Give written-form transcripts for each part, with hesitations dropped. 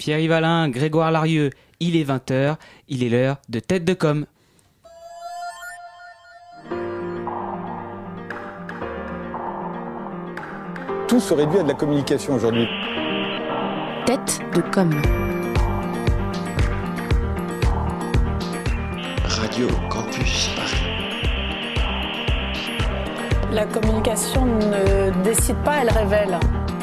Pierre-Yves Alain, Grégoire Larieux, il est 20h, il est l'heure de Tête de Com. Tout se réduit à de la communication aujourd'hui. Tête de Com. Radio Campus Paris. La communication ne décide pas, elle révèle.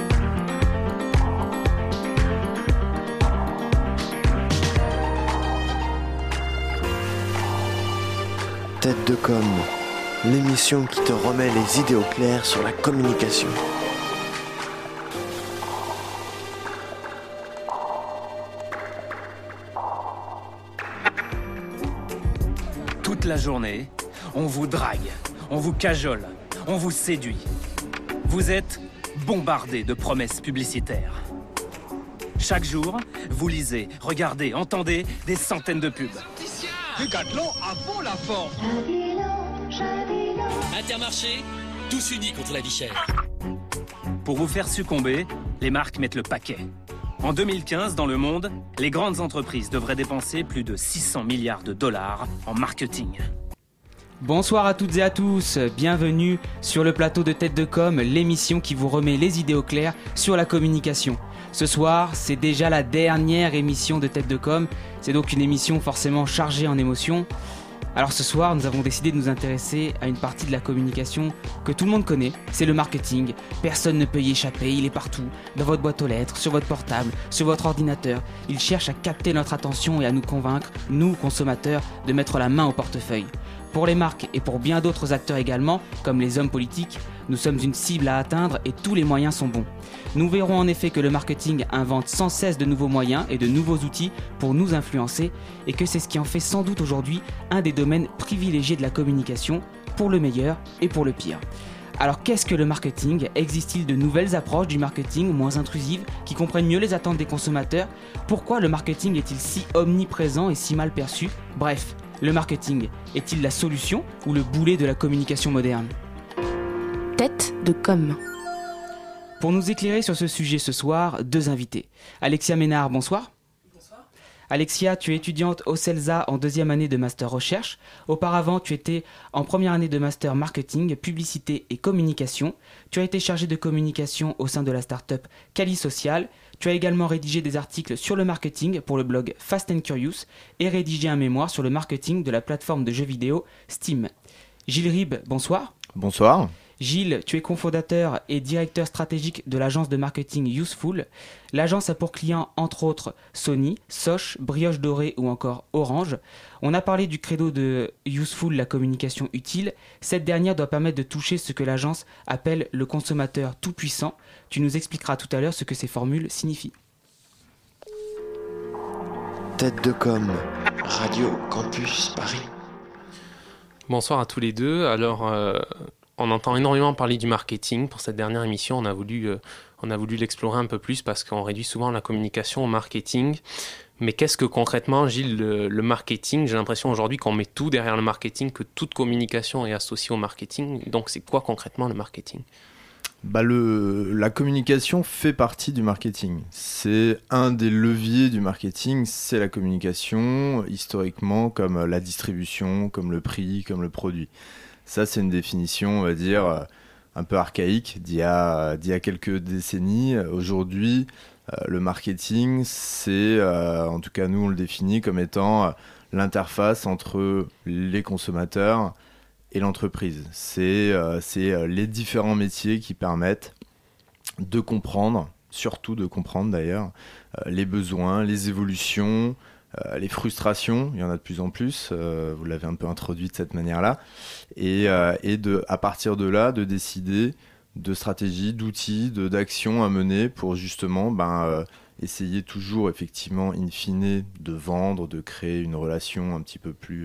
Tête de Com, l'émission qui te remet les idées au clair sur la communication. Toute la journée, on vous drague, on vous cajole, on vous séduit. Vous êtes bombardés de promesses publicitaires. Chaque jour, vous lisez, regardez, entendez des centaines de pubs. Décathlon à fond la forme. Intermarché, tous unis contre la vie chère. Pour vous faire succomber, les marques mettent le paquet. En 2015, dans le monde, les grandes entreprises devraient dépenser plus de 600 milliards de dollars en marketing. Bonsoir à toutes et à tous, bienvenue sur le plateau de Tête de Com, l'émission qui vous remet les idées au clair sur la communication. Ce soir, c'est déjà la dernière émission de Tête de Com, c'est donc une émission forcément chargée en émotions. Alors ce soir, nous avons décidé de nous intéresser à une partie de la communication que tout le monde connaît, c'est le marketing. Personne ne peut y échapper, il est partout, dans votre boîte aux lettres, sur votre portable, sur votre ordinateur. Il cherche à capter notre attention et à nous convaincre, nous consommateurs, de mettre la main au portefeuille. Pour les marques et pour bien d'autres acteurs également, comme les hommes politiques, nous sommes une cible à atteindre et tous les moyens sont bons. Nous verrons en effet que le marketing invente sans cesse de nouveaux moyens et de nouveaux outils pour nous influencer et que c'est ce qui en fait sans doute aujourd'hui un des domaines privilégiés de la communication, pour le meilleur et pour le pire. Alors qu'est-ce que le marketing ? Existe-t-il de nouvelles approches du marketing moins intrusives qui comprennent mieux les attentes des consommateurs ? Pourquoi le marketing est-il si omniprésent et si mal perçu ? Bref, le marketing est-il la solution ou le boulet de la communication moderne ? Tête de Com. Pour nous éclairer sur ce sujet ce soir, deux invités. Alexia Ménard, bonsoir. Bonsoir. Alexia, tu es étudiante au CELSA en deuxième année de master recherche. Auparavant, tu étais en première année de master marketing, publicité et communication. Tu as été chargée de communication au sein de la start-up Cali Social. Tu as également rédigé des articles sur le marketing pour le blog Fast and Curious et rédigé un mémoire sur le marketing de la plateforme de jeux vidéo Steam. Gilles Ribes, bonsoir. Bonsoir. Gilles, tu es cofondateur et directeur stratégique de l'agence de marketing Useful. L'agence a pour clients entre autres Sony, Soch, Brioche Dorée ou encore Orange. On a parlé du credo de Useful, la communication utile. Cette dernière doit permettre de toucher ce que l'agence appelle le consommateur tout-puissant. Tu nous expliqueras tout à l'heure ce que ces formules signifient. Tête de Com, Radio Campus Paris. Bonsoir à tous les deux. Alors, on entend énormément parler du marketing. Pour cette dernière émission, on a voulu l'explorer un peu plus parce qu'on réduit souvent la communication au marketing. Mais qu'est-ce que concrètement, Gilles, le marketing ? J'ai l'impression aujourd'hui qu'on met tout derrière le marketing, que toute communication est associée au marketing. Donc, c'est quoi concrètement le marketing ? La communication fait partie du marketing. C'est un des leviers du marketing, c'est la communication, historiquement, comme la distribution, comme le prix, comme le produit. Ça, c'est une définition, on va dire, un peu archaïque d'il y a quelques décennies. Aujourd'hui, le marketing, c'est, en tout cas nous on le définit comme étant l'interface entre les consommateurs et l'entreprise. C'est les différents métiers qui permettent de comprendre, surtout de comprendre d'ailleurs, les besoins, les évolutions, les frustrations, il y en a de plus en plus, vous l'avez un peu introduit de cette manière-là, et à partir de là, de décider de stratégies, d'outils, d'actions à mener pour justement essayer toujours effectivement in fine de vendre, de créer une relation un petit peu plus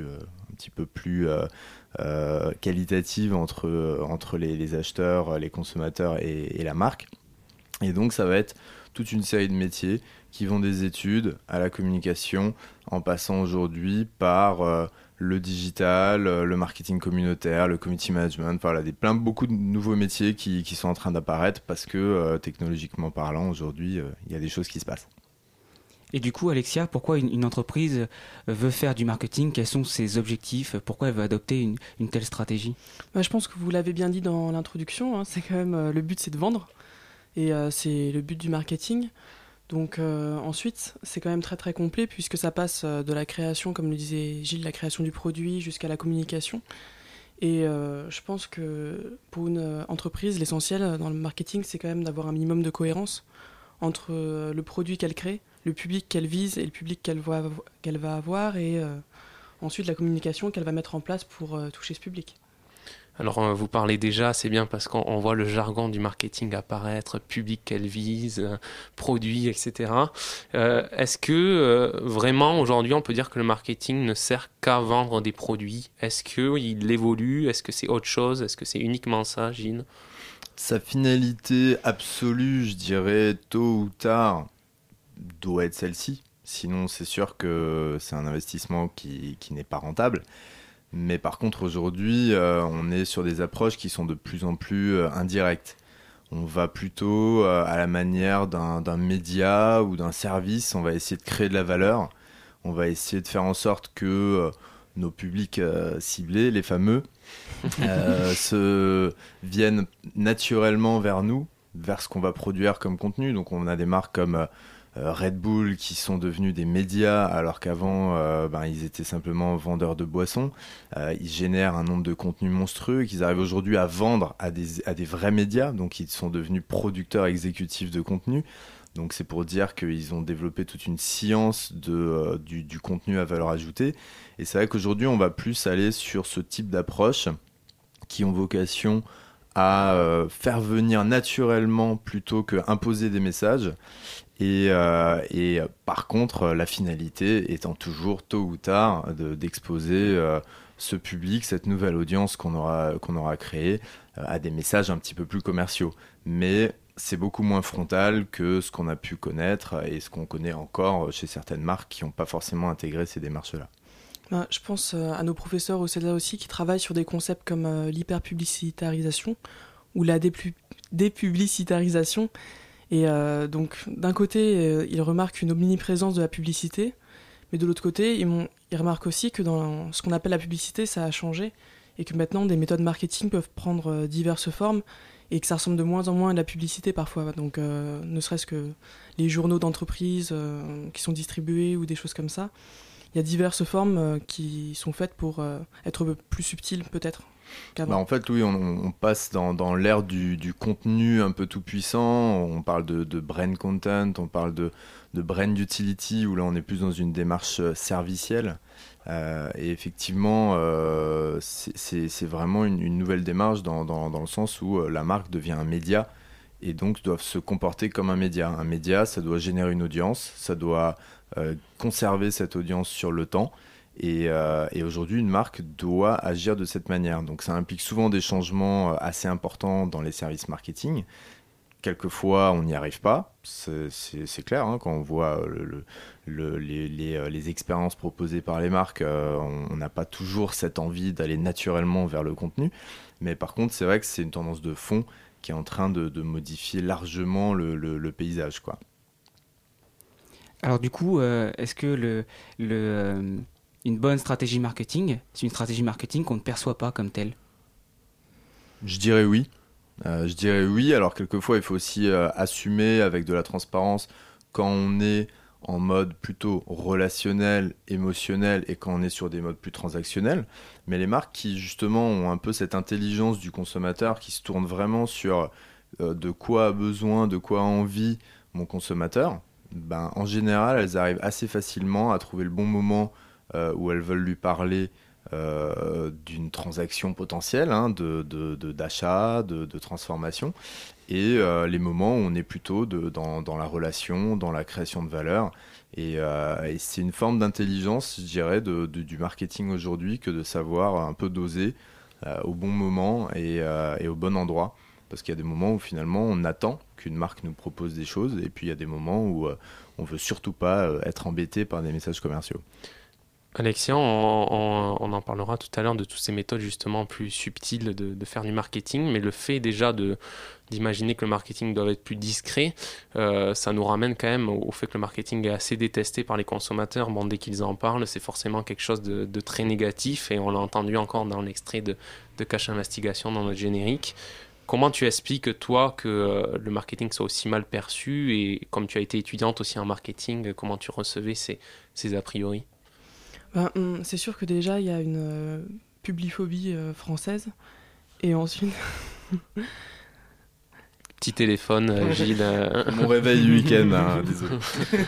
qualitative entre les acheteurs, les consommateurs et la marque. Et donc ça va être toute une série de métiers qui vont des études à la communication, en passant aujourd'hui par le digital, le marketing communautaire, le community management, voilà, beaucoup de nouveaux métiers qui sont en train d'apparaître parce que technologiquement parlant, aujourd'hui, il y a des choses qui se passent. Et du coup, Alexia, pourquoi une entreprise veut faire du marketing? Quels sont ses objectifs? Pourquoi elle veut adopter une telle stratégie? Je pense que vous l'avez bien dit dans l'introduction, c'est quand même le but, c'est de vendre. Et c'est le but du marketing. Donc ensuite, c'est quand même très très complet puisque ça passe de la création, comme le disait Gilles, la création du produit jusqu'à la communication. Et je pense que pour une entreprise, l'essentiel dans le marketing, c'est quand même d'avoir un minimum de cohérence entre le produit qu'elle crée, le public qu'elle vise et le public qu'elle va avoir, et ensuite la communication qu'elle va mettre en place pour toucher ce public. Alors vous parlez déjà, c'est bien parce qu'on voit le jargon du marketing apparaître, public qu'elle vise, produit, etc. Est-ce que vraiment aujourd'hui on peut dire que le marketing ne sert qu'à vendre des produits? Est-ce qu'il évolue? Est-ce que c'est autre chose? Est-ce que c'est uniquement ça, Gilles? Sa finalité absolue, je dirais, tôt ou tard, doit être celle-ci. Sinon, c'est sûr que c'est un investissement qui n'est pas rentable. Mais par contre, aujourd'hui, on est sur des approches qui sont de plus en plus indirectes. On va plutôt à la manière d'un média ou d'un service. On va essayer de créer de la valeur. On va essayer de faire en sorte que nos publics ciblés, les fameux, se viennent naturellement vers nous, vers ce qu'on va produire comme contenu. Donc on a des marques comme Red Bull qui sont devenus des médias alors qu'avant ils étaient simplement vendeurs de boissons. Ils génèrent un nombre de contenus monstrueux qu'ils arrivent aujourd'hui à vendre à des vrais médias, donc ils sont devenus producteurs exécutifs de contenu. Donc c'est pour dire qu'ils ont développé toute une science du contenu à valeur ajoutée. Et c'est vrai qu'aujourd'hui on va plus aller sur ce type d'approche qui ont vocation à faire venir naturellement plutôt qu'imposer des messages. Et par contre, la finalité étant toujours tôt ou tard d'exposer ce public, cette nouvelle audience qu'on aura créée à des messages un petit peu plus commerciaux. Mais c'est beaucoup moins frontal que ce qu'on a pu connaître et ce qu'on connaît encore chez certaines marques qui n'ont pas forcément intégré ces démarches-là. Je pense à nos professeurs au CELSA aussi qui travaillent sur des concepts comme l'hyperpublicitarisation ou la dépublicitarisation. Et donc d'un côté, ils remarquent une omniprésence de la publicité, mais de l'autre côté, ils remarquent aussi que dans ce qu'on appelle la publicité, ça a changé et que maintenant des méthodes marketing peuvent prendre diverses formes et que ça ressemble de moins en moins à de la publicité parfois. Donc ne serait-ce que les journaux d'entreprise qui sont distribués ou des choses comme ça, il y a diverses formes qui sont faites pour être plus subtiles peut-être. En fait, oui, on passe dans l'ère du contenu un peu tout puissant. On parle de brand content, on parle de brand utility, où là on est plus dans une démarche servicielle. Et effectivement, c'est vraiment une nouvelle démarche dans le sens où la marque devient un média et donc doit se comporter comme un média. Un média, ça doit générer une audience, ça doit conserver cette audience sur le temps. Et aujourd'hui, une marque doit agir de cette manière. Donc ça implique souvent des changements assez importants dans les services marketing. Quelquefois, on n'y arrive pas, c'est clair. Quand on voit les expériences proposées par les marques, on n'a pas toujours cette envie d'aller naturellement vers le contenu. Mais par contre, c'est vrai que c'est une tendance de fond qui est en train de modifier largement le paysage, quoi. Alors du coup, est-ce que une bonne stratégie marketing, c'est une stratégie marketing qu'on ne perçoit pas comme telle? Je dirais oui. Alors quelquefois il faut aussi assumer avec de la transparence quand on est en mode plutôt relationnel, émotionnel et quand on est sur des modes plus transactionnels. Mais les marques qui justement ont un peu cette intelligence du consommateur, qui se tournent vraiment sur de quoi a besoin, de quoi a envie mon consommateur, en général elles arrivent assez facilement à trouver le bon moment où elles veulent lui parler d'une transaction potentielle, d'achat, de transformation, et les moments où on est plutôt dans la relation, dans la création de valeur. Et c'est une forme d'intelligence, je dirais, du marketing aujourd'hui, que de savoir un peu doser au bon moment et au bon endroit. Parce qu'il y a des moments où finalement on attend qu'une marque nous propose des choses, et puis il y a des moments où on veut surtout pas être embêté par des messages commerciaux. Alexia, on en parlera tout à l'heure de toutes ces méthodes justement plus subtiles de faire du marketing, mais le fait déjà d'imaginer que le marketing doit être plus discret, ça nous ramène quand même au fait que le marketing est assez détesté par les consommateurs. Bon, dès qu'ils en parlent, c'est forcément quelque chose de très négatif, et on l'a entendu encore dans l'extrait de Cache Investigation dans notre générique. Comment tu expliques, toi, que le marketing soit aussi mal perçu, et comme tu as été étudiante aussi en marketing, comment tu recevais ces a priori? C'est sûr que déjà, il y a une publiphobie française. Et ensuite... Petit téléphone, Gilles. Mon réveil du week-end, hein, désolé.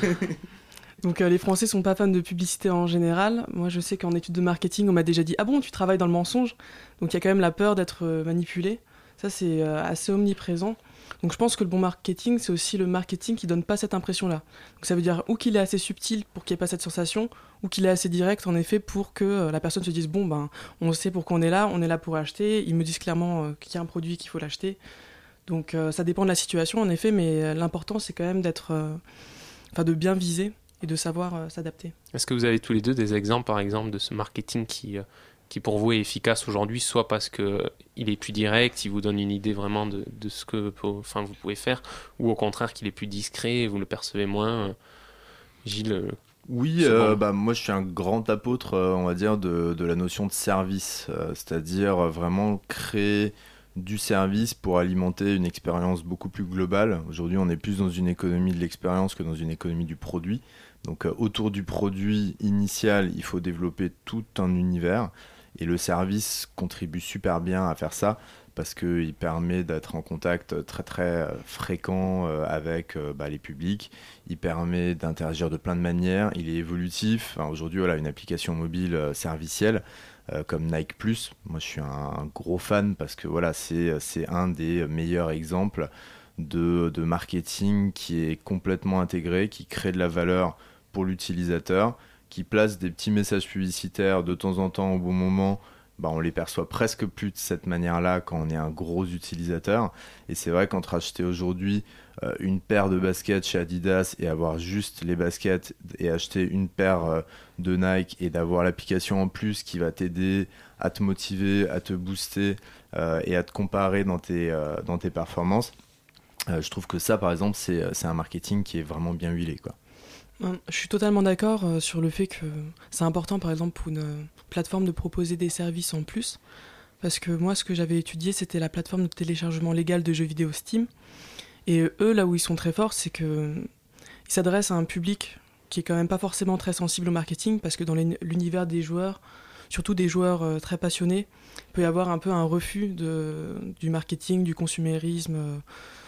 Donc les Français sont pas fans de publicité en général. Moi, je sais qu'en études de marketing, on m'a déjà dit « Ah bon, tu travailles dans le mensonge ?» Donc il y a quand même la peur d'être manipulé. Ça, c'est assez omniprésent. Donc je pense que le bon marketing, c'est aussi le marketing qui donne pas cette impression-là. Donc ça veut dire ou qu'il est assez subtil pour qu'il n'y ait pas cette sensation, ou qu'il est assez direct en effet pour que la personne se dise bon ben on sait pourquoi on est là pour acheter, ils me disent clairement qu'il y a un produit qu'il faut l'acheter. Donc ça dépend de la situation en effet, mais l'important c'est quand même de bien viser et de savoir s'adapter. Est-ce que vous avez tous les deux des exemples par exemple de ce marketing qui pour vous est efficace aujourd'hui, soit parce qu'il est plus direct, il vous donne une idée vraiment de ce que vous pouvez faire, ou au contraire qu'il est plus discret, vous le percevez moins? Gilles? Oui, moi je suis un grand apôtre, on va dire, de la notion de service, c'est-à-dire vraiment créer du service pour alimenter une expérience beaucoup plus globale. Aujourd'hui, on est plus dans une économie de l'expérience que dans une économie du produit. Donc autour du produit initial, il faut développer tout un univers. Et le service contribue super bien à faire ça parce qu'il permet d'être en contact très très fréquent avec les publics. Il permet d'interagir de plein de manières. Il est évolutif. Aujourd'hui, une application mobile servicielle comme Nike+. Moi, je suis un gros fan parce que c'est un des meilleurs exemples de marketing qui est complètement intégré, qui crée de la valeur pour l'utilisateur, qui place des petits messages publicitaires de temps en temps au bon moment. On les perçoit presque plus de cette manière-là quand on est un gros utilisateur. Et c'est vrai qu'entre acheter aujourd'hui une paire de baskets chez Adidas et avoir juste les baskets et acheter une paire de Nike et d'avoir l'application en plus qui va t'aider à te motiver, à te booster et à te comparer dans tes performances, je trouve que ça, par exemple, c'est un marketing qui est vraiment bien huilé, quoi. Je suis totalement d'accord sur le fait que c'est important, par exemple, pour une plateforme de proposer des services en plus. Parce que moi, ce que j'avais étudié, c'était la plateforme de téléchargement légal de jeux vidéo Steam. Et eux, là où ils sont très forts, c'est qu'ils s'adressent à un public qui est quand même pas forcément très sensible au marketing, parce que dans l'univers des joueurs, surtout des joueurs très passionnés, il peut y avoir un peu un refus du marketing, du consumérisme,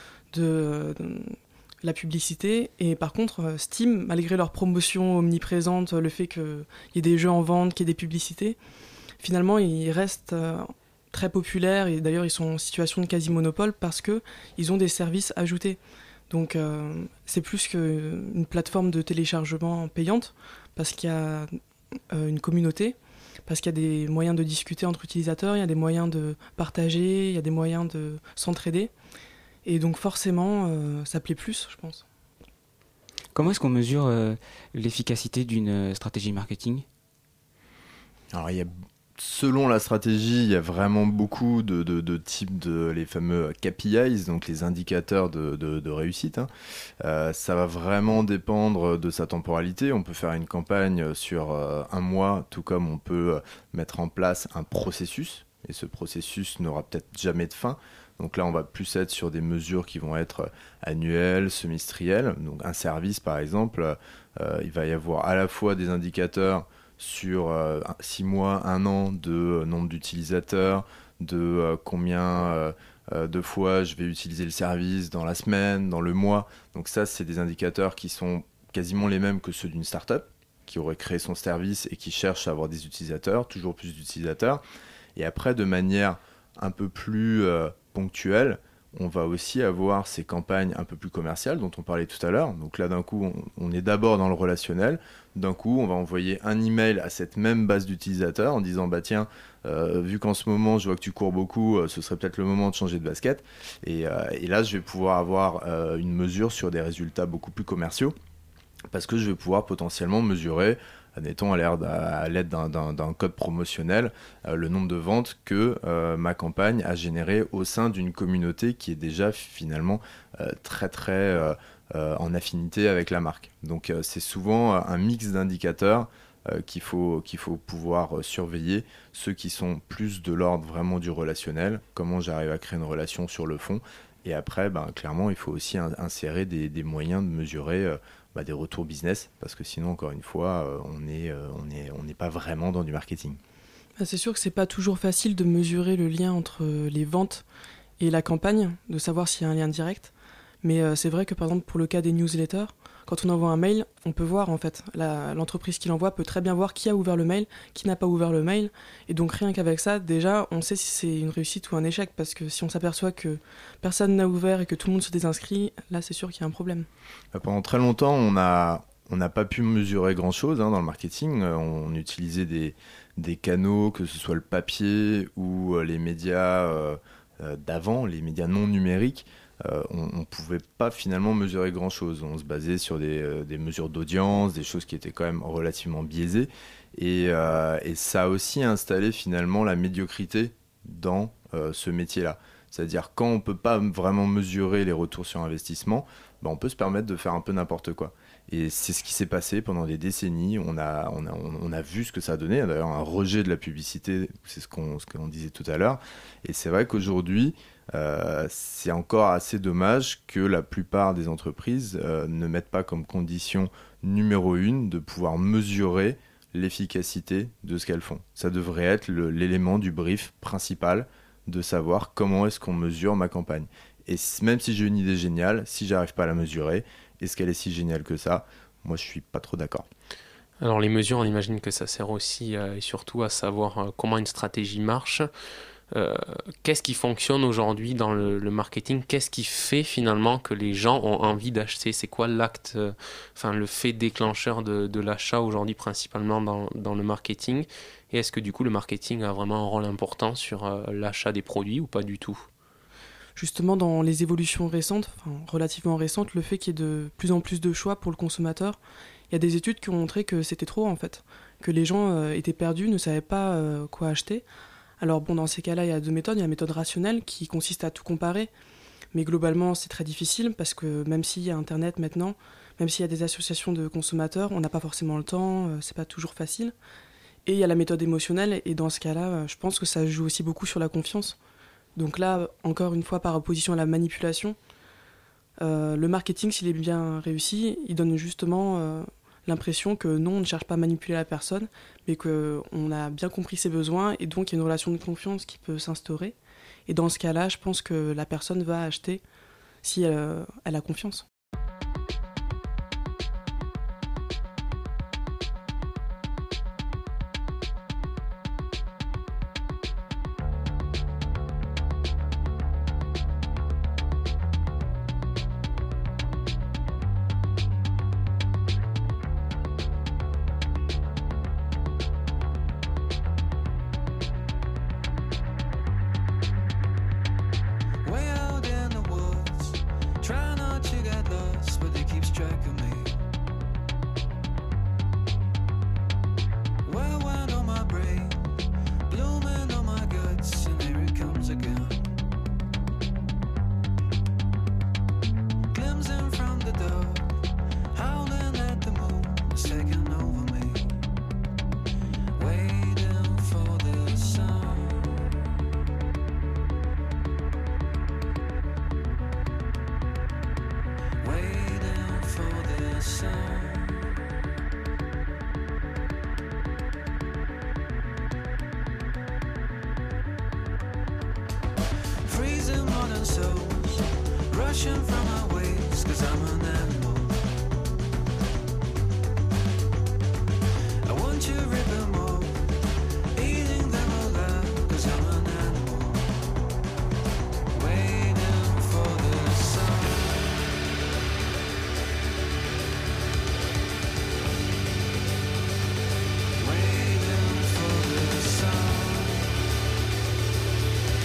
de la publicité. Et par contre, Steam, malgré leur promotion omniprésente, le fait qu'il y ait des jeux en vente, qu'il y ait des publicités, finalement, ils restent très populaires, et d'ailleurs, ils sont en situation de quasi-monopole parce qu'ils ont des services ajoutés. Donc, c'est plus qu'une plateforme de téléchargement payante, parce qu'il y a une communauté, parce qu'il y a des moyens de discuter entre utilisateurs, il y a des moyens de partager, il y a des moyens de s'entraider. Et donc forcément, ça plaît plus, je pense. Comment est-ce qu'on mesure l'efficacité d'une stratégie marketing ? Alors, selon la stratégie, il y a vraiment beaucoup de types les fameux KPIs, donc les indicateurs de réussite. Ça va vraiment dépendre de sa temporalité. On peut faire une campagne sur un mois, tout comme on peut mettre en place un processus. Et ce processus n'aura peut-être jamais de fin. Donc là, on va plus être sur des mesures qui vont être annuelles, semestrielles. Donc un service, par exemple, il va y avoir à la fois des indicateurs sur 6 mois, 1 an de nombre d'utilisateurs, de combien de fois je vais utiliser le service dans la semaine, dans le mois. Donc ça, c'est des indicateurs qui sont quasiment les mêmes que ceux d'une start-up qui aurait créé son service et qui cherche à avoir des utilisateurs, toujours plus d'utilisateurs. Et après, de manière un peu plus ponctuelle, on va aussi avoir ces campagnes un peu plus commerciales dont on parlait tout à l'heure. Donc là, d'un coup, on est d'abord dans le relationnel. D'un coup, on va envoyer un email à cette même base d'utilisateurs en disant « Tiens, vu qu'en ce moment, je vois que tu cours beaucoup, ce serait peut-être le moment de changer de basket. » Et là, je vais pouvoir avoir une mesure sur des résultats beaucoup plus commerciaux parce que je vais pouvoir potentiellement mesurer admettons, à l'aide d'un code promotionnel, le nombre de ventes que ma campagne a généré au sein d'une communauté qui est déjà finalement très très en affinité avec la marque. Donc c'est souvent un mix d'indicateurs qu'il faut pouvoir surveiller, ceux qui sont plus de l'ordre vraiment du relationnel, comment j'arrive à créer une relation sur le fond, et après clairement il faut aussi insérer des moyens de mesurer des retours business, parce que sinon encore une fois on n'est pas vraiment dans du marketing. C'est sûr que c'est pas toujours facile de mesurer le lien entre les ventes et la campagne, de savoir s'il y a un lien direct, mais c'est vrai que par exemple pour le cas des newsletters, quand on envoie un mail, on peut voir en fait, l'entreprise qui l'envoie peut très bien voir qui a ouvert le mail, qui n'a pas ouvert le mail, et donc rien qu'avec ça, déjà, on sait si c'est une réussite ou un échec, parce que si on s'aperçoit que personne n'a ouvert et que tout le monde se désinscrit, là c'est sûr qu'il y a un problème. Pendant très longtemps, on n'a pas pu mesurer grand-chose dans le marketing. On utilisait des canaux, que ce soit le papier ou les médias d'avant, les médias non numériques. On ne pouvait pas finalement mesurer grand-chose. On se basait sur des mesures d'audience, des choses qui étaient quand même relativement biaisées. Et ça a aussi installé finalement la médiocrité dans ce métier-là. C'est-à-dire quand on ne peut pas vraiment mesurer les retours sur investissement, on peut se permettre de faire un peu n'importe quoi. Et c'est ce qui s'est passé pendant des décennies. On a vu ce que ça a donné. D'ailleurs, un rejet de la publicité, c'est ce qu'on disait tout à l'heure. Et c'est vrai qu'aujourd'hui, c'est encore assez dommage que la plupart des entreprises ne mettent pas comme condition numéro 1 de pouvoir mesurer l'efficacité de ce qu'elles font. Ça devrait être l'élément du brief principal, de savoir comment est-ce qu'on mesure ma campagne. Et même si j'ai une idée géniale, si j'arrive pas à la mesurer, est-ce qu'elle est si géniale que ça ? Moi, je suis pas trop d'accord. Alors les mesures, on imagine que ça sert aussi et surtout à savoir comment une stratégie marche. Qu'est-ce qui fonctionne aujourd'hui dans le marketing ? Qu'est-ce qui fait finalement que les gens ont envie d'acheter ? C'est quoi l'acte, le fait déclencheur de l'achat aujourd'hui principalement dans le marketing ? Et est-ce que du coup le marketing a vraiment un rôle important sur l'achat des produits ou pas du tout ? Justement, dans les évolutions récentes, relativement récentes, le fait qu'il y ait de plus en plus de choix pour le consommateur, il y a des études qui ont montré que c'était trop en fait, que les gens étaient perdus, ne savaient pas quoi acheter. Alors dans ces cas-là, il y a deux méthodes. Il y a la méthode rationnelle qui consiste à tout comparer, mais globalement c'est très difficile parce que même s'il y a Internet maintenant, même s'il y a des associations de consommateurs, on n'a pas forcément le temps, c'est pas toujours facile. Et il y a la méthode émotionnelle, et dans ce cas-là, je pense que ça joue aussi beaucoup sur la confiance. Donc là, encore une fois, par opposition à la manipulation, le marketing, s'il est bien réussi, il donne justement l'impression que non, on ne cherche pas à manipuler la personne, mais qu'on a bien compris ses besoins, et donc il y a une relation de confiance qui peut s'instaurer. Et dans ce cas-là, je pense que la personne va acheter si elle a confiance.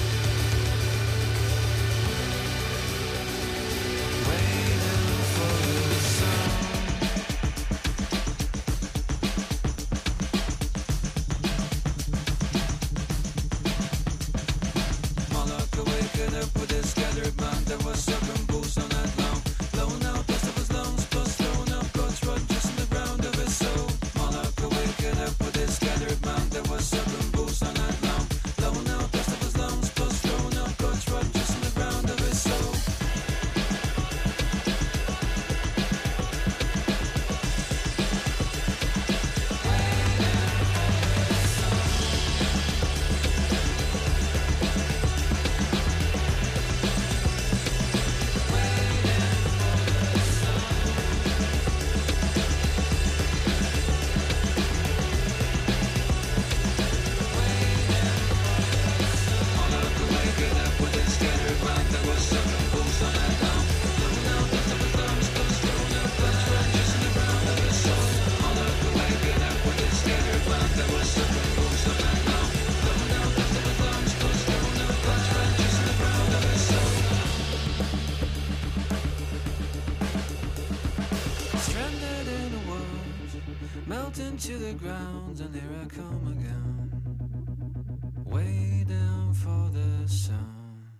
Waiting for the melt into the ground, and here I come again, waiting for the sun.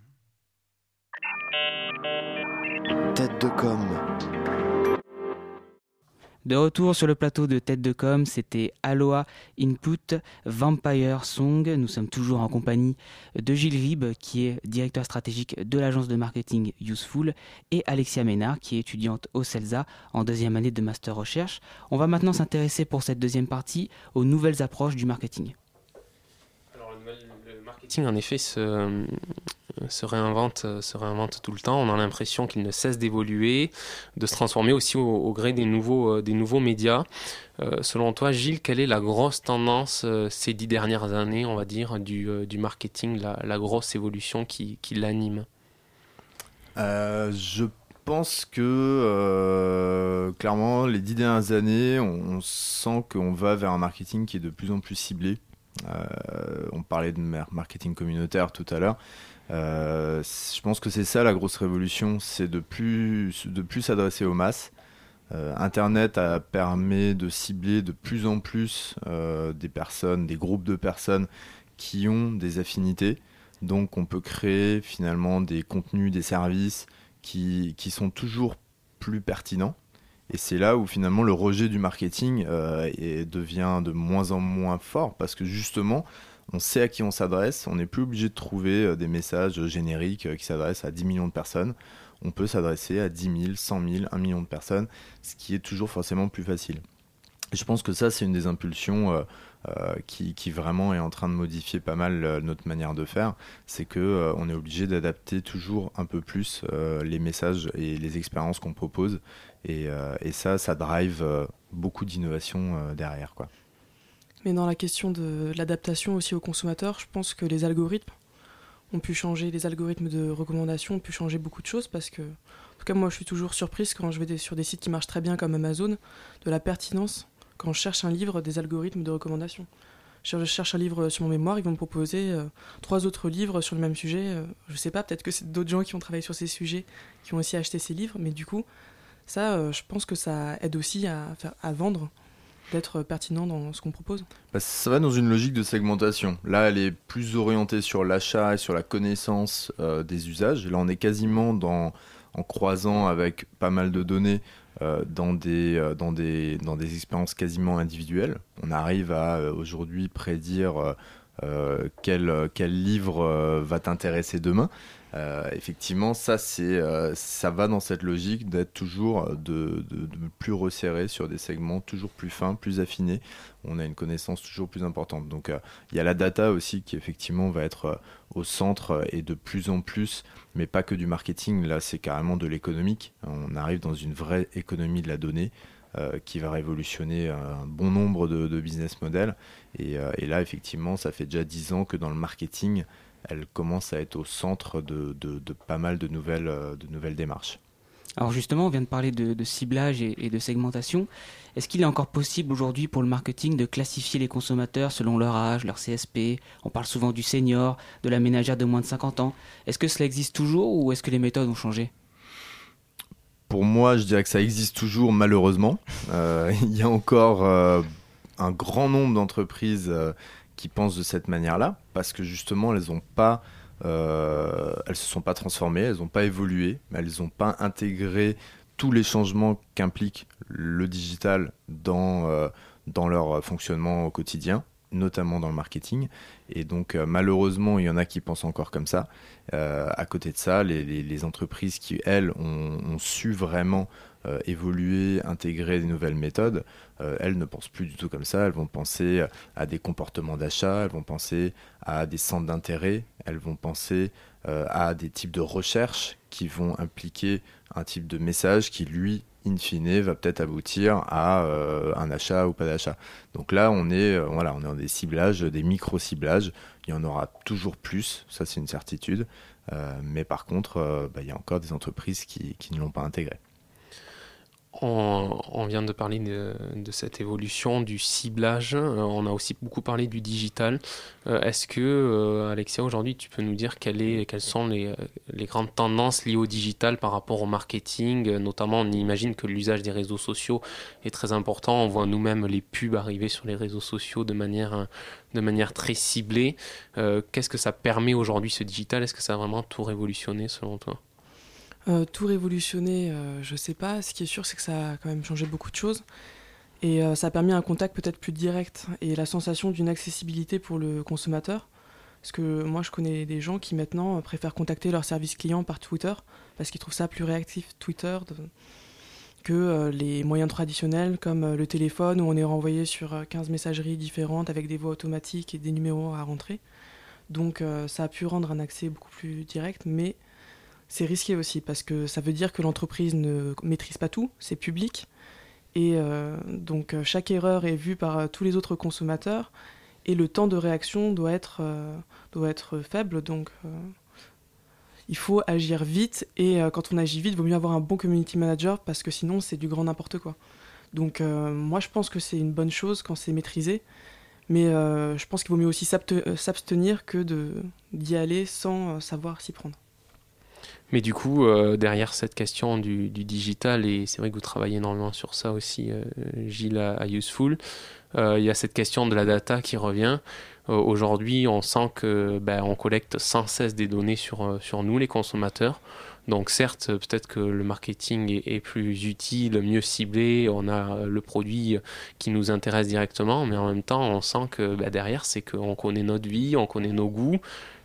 Tête de com. De retour sur le plateau de Tête de Com, c'était Aloha Input Vampire Song. Nous sommes toujours en compagnie de Gilles Ribes, qui est directeur stratégique de l'agence de marketing Useful, et Alexia Ménard, qui est étudiante au CELSA en 2e année de master recherche. On va maintenant s'intéresser pour cette deuxième partie aux nouvelles approches du marketing. Alors le marketing en effet se réinvente tout le temps. On a l'impression qu'il ne cesse d'évoluer, de se transformer aussi au gré des nouveaux médias. Selon toi, Gilles, quelle est la grosse tendance ces 10 dernières années, on va dire, du marketing, la grosse évolution qui l'anime? Je pense que clairement, les 10 dernières années, on sent qu'on va vers un marketing qui est de plus en plus ciblé. On parlait de marketing communautaire tout à l'heure. Je pense que c'est ça la grosse révolution, c'est de plus s'adresser aux masses. Internet permet de cibler de plus en plus des personnes, des groupes de personnes qui ont des affinités. Donc on peut créer finalement des contenus, des services qui sont toujours plus pertinents. Et c'est là où finalement le rejet du marketing devient de moins en moins fort, parce que justement on sait à qui on s'adresse, on n'est plus obligé de trouver des messages génériques qui s'adressent à 10 millions de personnes. On peut s'adresser à 10 000, 100 000, 1 million de personnes, ce qui est toujours forcément plus facile. Et je pense que ça, c'est une des impulsions qui vraiment est en train de modifier pas mal notre manière de faire. C'est qu'on est obligé d'adapter toujours un peu plus les messages et les expériences qu'on propose. Et ça drive beaucoup d'innovation derrière, quoi. Mais dans la question de l'adaptation aussi aux consommateurs, je pense que les algorithmes ont pu changer, les algorithmes de recommandation ont pu changer beaucoup de choses, parce que, en tout cas, moi je suis toujours surprise quand je vais sur des sites qui marchent très bien comme Amazon, de la pertinence, quand je cherche un livre, des algorithmes de recommandation. Je cherche un livre sur mon mémoire, ils vont me proposer 3 autres livres sur le même sujet. Je sais pas, peut-être que c'est d'autres gens qui ont travaillé sur ces sujets, qui ont aussi acheté ces livres, mais du coup, ça, je pense que ça aide aussi à vendre, d'être pertinent dans ce qu'on propose. Ça va dans une logique de segmentation. Là, elle est plus orientée sur l'achat et sur la connaissance des usages. Là, on est quasiment en croisant avec pas mal de données dans des expériences quasiment individuelles. On arrive à aujourd'hui prédire quel livre va t'intéresser demain. Effectivement, ça va dans cette logique d'être toujours de plus resserré sur des segments toujours plus fins, plus affinés. On a une connaissance toujours plus importante. Donc il y a la data aussi qui effectivement va être au centre, et de plus en plus, mais pas que du marketing. Là, c'est carrément de l'économique. On arrive dans une vraie économie de la donnée qui va révolutionner un bon nombre de business models. Et là, effectivement, ça fait déjà 10 ans que dans le marketing, elle commence à être au centre de pas mal de nouvelles démarches. Alors justement, on vient de parler de ciblage et de segmentation. Est-ce qu'il est encore possible aujourd'hui pour le marketing de classifier les consommateurs selon leur âge, leur CSP? On parle souvent du senior, de la ménagère de moins de 50 ans. Est-ce que cela existe toujours, ou est-ce que les méthodes ont changé? Pour moi, je dirais que ça existe toujours, malheureusement. Il y a encore un grand nombre d'entreprises qui pensent de cette manière-là, parce que justement, elles se sont pas transformées, elles n'ont pas évolué, elles n'ont pas intégré tous les changements qu'implique le digital dans leur fonctionnement au quotidien, notamment dans le marketing. Et donc malheureusement, il y en a qui pensent encore comme ça. À côté de ça, les entreprises qui, elles, ont su vraiment évoluer, intégrer des nouvelles méthodes, elles ne pensent plus du tout comme ça. Elles vont penser à des comportements d'achat, elles vont penser à des centres d'intérêt, elles vont penser à des types de recherches qui vont impliquer un type de message qui, lui, in fine, va peut-être aboutir à un achat ou pas d'achat. Donc là, on est dans des ciblages, des micro-ciblages. Il y en aura toujours plus, ça c'est une certitude. Mais par contre, il y a encore des entreprises qui ne l'ont pas intégré. On vient de parler de cette évolution du ciblage. On a aussi beaucoup parlé du digital. Est-ce que, Alexia, aujourd'hui, tu peux nous dire quelles sont les grandes tendances liées au digital par rapport au marketing? Notamment, on imagine que l'usage des réseaux sociaux est très important. On voit nous-mêmes les pubs arriver sur les réseaux sociaux de manière très ciblée. Qu'est-ce que ça permet aujourd'hui, ce digital? Est-ce que ça a vraiment tout révolutionné, selon toi? Tout révolutionner, je sais pas. Ce qui est sûr, c'est que ça a quand même changé beaucoup de choses. Et ça a permis un contact peut-être plus direct et la sensation d'une accessibilité pour le consommateur. Parce que moi, je connais des gens qui maintenant préfèrent contacter leur service client par Twitter parce qu'ils trouvent ça plus réactif, Twitter, que les moyens traditionnels comme le téléphone où on est renvoyé sur 15 messageries différentes avec des voix automatiques et des numéros à rentrer. Donc ça a pu rendre un accès beaucoup plus direct, mais c'est risqué aussi parce que ça veut dire que l'entreprise ne maîtrise pas tout, c'est public. Et donc chaque erreur est vue par tous les autres consommateurs et le temps de réaction doit être faible. Donc il faut agir vite et quand on agit vite, il vaut mieux avoir un bon community manager parce que sinon c'est du grand n'importe quoi. Donc moi je pense que c'est une bonne chose quand c'est maîtrisé. Mais je pense qu'il vaut mieux aussi s'abstenir que d'y aller sans savoir s'y prendre. Mais du coup, derrière cette question du digital, et c'est vrai que vous travaillez énormément sur ça aussi, Gilles, à Useful, il y a cette question de la data qui revient. Aujourd'hui, on sent que on collecte sans cesse des données sur nous, les consommateurs. Donc certes, peut-être que le marketing est plus utile, mieux ciblé, on a le produit qui nous intéresse directement, mais en même temps, on sent que derrière, c'est qu'on connaît notre vie, on connaît nos goûts.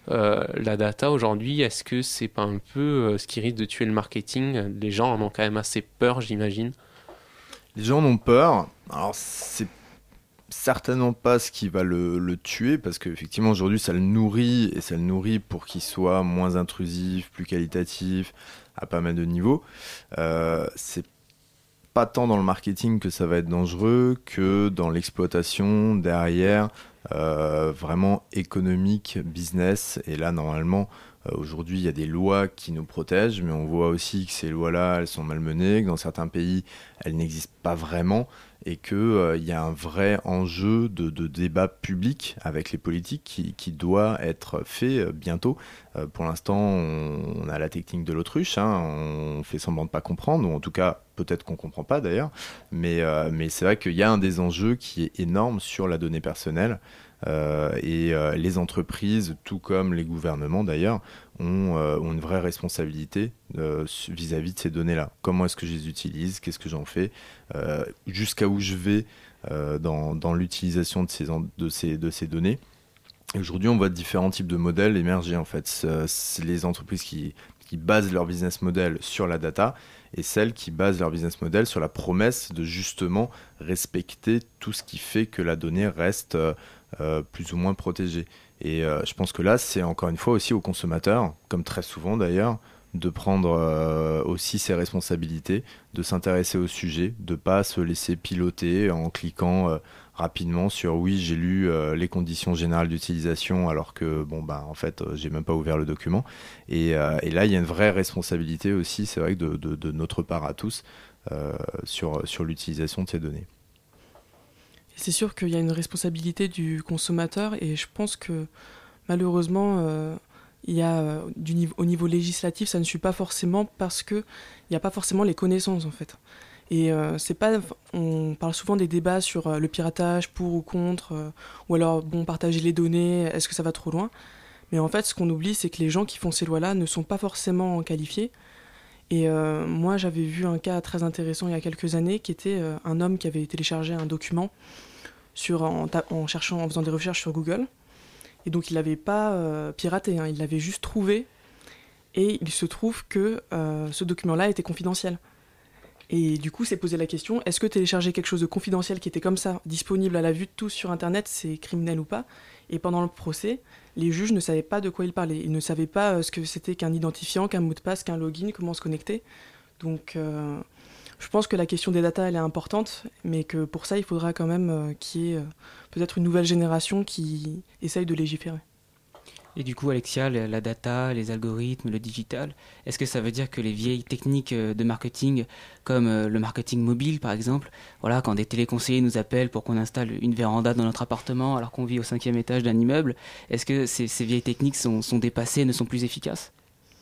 La data aujourd'hui, est-ce que c'est pas un peu ce qui risque de tuer le marketing? Les gens en ont quand même assez peur, j'imagine. Les gens en ont peur. Alors c'est certainement pas ce qui va le tuer, parce qu'effectivement aujourd'hui ça le nourrit, et ça le nourrit pour qu'il soit moins intrusif, plus qualitatif, à pas mal de niveaux. C'est pas tant dans le marketing que ça va être dangereux que dans l'exploitation derrière, vraiment économique, business. Et là normalement aujourd'hui il y a des lois qui nous protègent, mais on voit aussi que ces lois-là elles sont malmenées, que dans certains pays elles n'existent pas vraiment, et qu'il y a un vrai enjeu de débat public avec les politiques qui doit être fait bientôt. Pour l'instant, on a la technique de l'autruche, on fait semblant de ne pas comprendre, ou en tout cas, peut-être qu'on ne comprend pas d'ailleurs, mais c'est vrai qu'il y a un des enjeux qui est énorme sur la donnée personnelle, et les entreprises, tout comme les gouvernements d'ailleurs, ont une vraie responsabilité vis-à-vis de ces données-là. Comment est-ce que je les utilise? Qu'est-ce que j'en fais? Jusqu'à où je vais dans l'utilisation de ces données? Et aujourd'hui, on voit différents types de modèles émerger en fait. C'est les entreprises qui basent leur business model sur la data, et celles qui basent leur business model sur la promesse de justement respecter tout ce qui fait que la donnée reste plus ou moins protégée. Et je pense que là, c'est encore une fois aussi aux consommateurs, comme très souvent d'ailleurs, de prendre aussi ses responsabilités, de s'intéresser au sujet, de ne pas se laisser piloter en cliquant rapidement sur oui, j'ai lu les conditions générales d'utilisation, alors que en fait, j'ai même pas ouvert le document. Et là, il y a une vraie responsabilité aussi, c'est vrai, de notre part à tous sur l'utilisation de ces données. C'est sûr qu'il y a une responsabilité du consommateur, et je pense que malheureusement, il y a au niveau législatif, ça ne suit pas forcément parce qu'il n'y a pas forcément les connaissances en fait. Et on parle souvent des débats sur le piratage, pour ou contre, ou alors partager les données, est-ce que ça va trop loin? Mais en fait, ce qu'on oublie, c'est que les gens qui font ces lois-là ne sont pas forcément qualifiés. Et moi, j'avais vu un cas très intéressant il y a quelques années, qui était un homme qui avait téléchargé un document en faisant des recherches sur Google. Et donc, il ne l'avait pas piraté, il l'avait juste trouvé. Et il se trouve que ce document-là était confidentiel. Et du coup, s'est posé la question, est-ce que télécharger quelque chose de confidentiel qui était comme ça, disponible à la vue de tous sur Internet, c'est criminel ou pas? Et pendant le procès, les juges ne savaient pas de quoi ils parlaient. Ils ne savaient pas ce que c'était qu'un identifiant, qu'un mot de passe, qu'un login, comment se connecter. Donc, je pense que la question des datas, elle est importante, mais que pour ça, il faudra quand même qu'il y ait peut-être une nouvelle génération qui essaye de légiférer. Et du coup, Alexia, la data, les algorithmes, le digital, est-ce que ça veut dire que les vieilles techniques de marketing, comme le marketing mobile par exemple, voilà, quand des téléconseillers nous appellent pour qu'on installe une véranda dans notre appartement alors qu'on vit au 5e étage d'un immeuble, est-ce que ces vieilles techniques sont dépassées, ne sont plus efficaces ?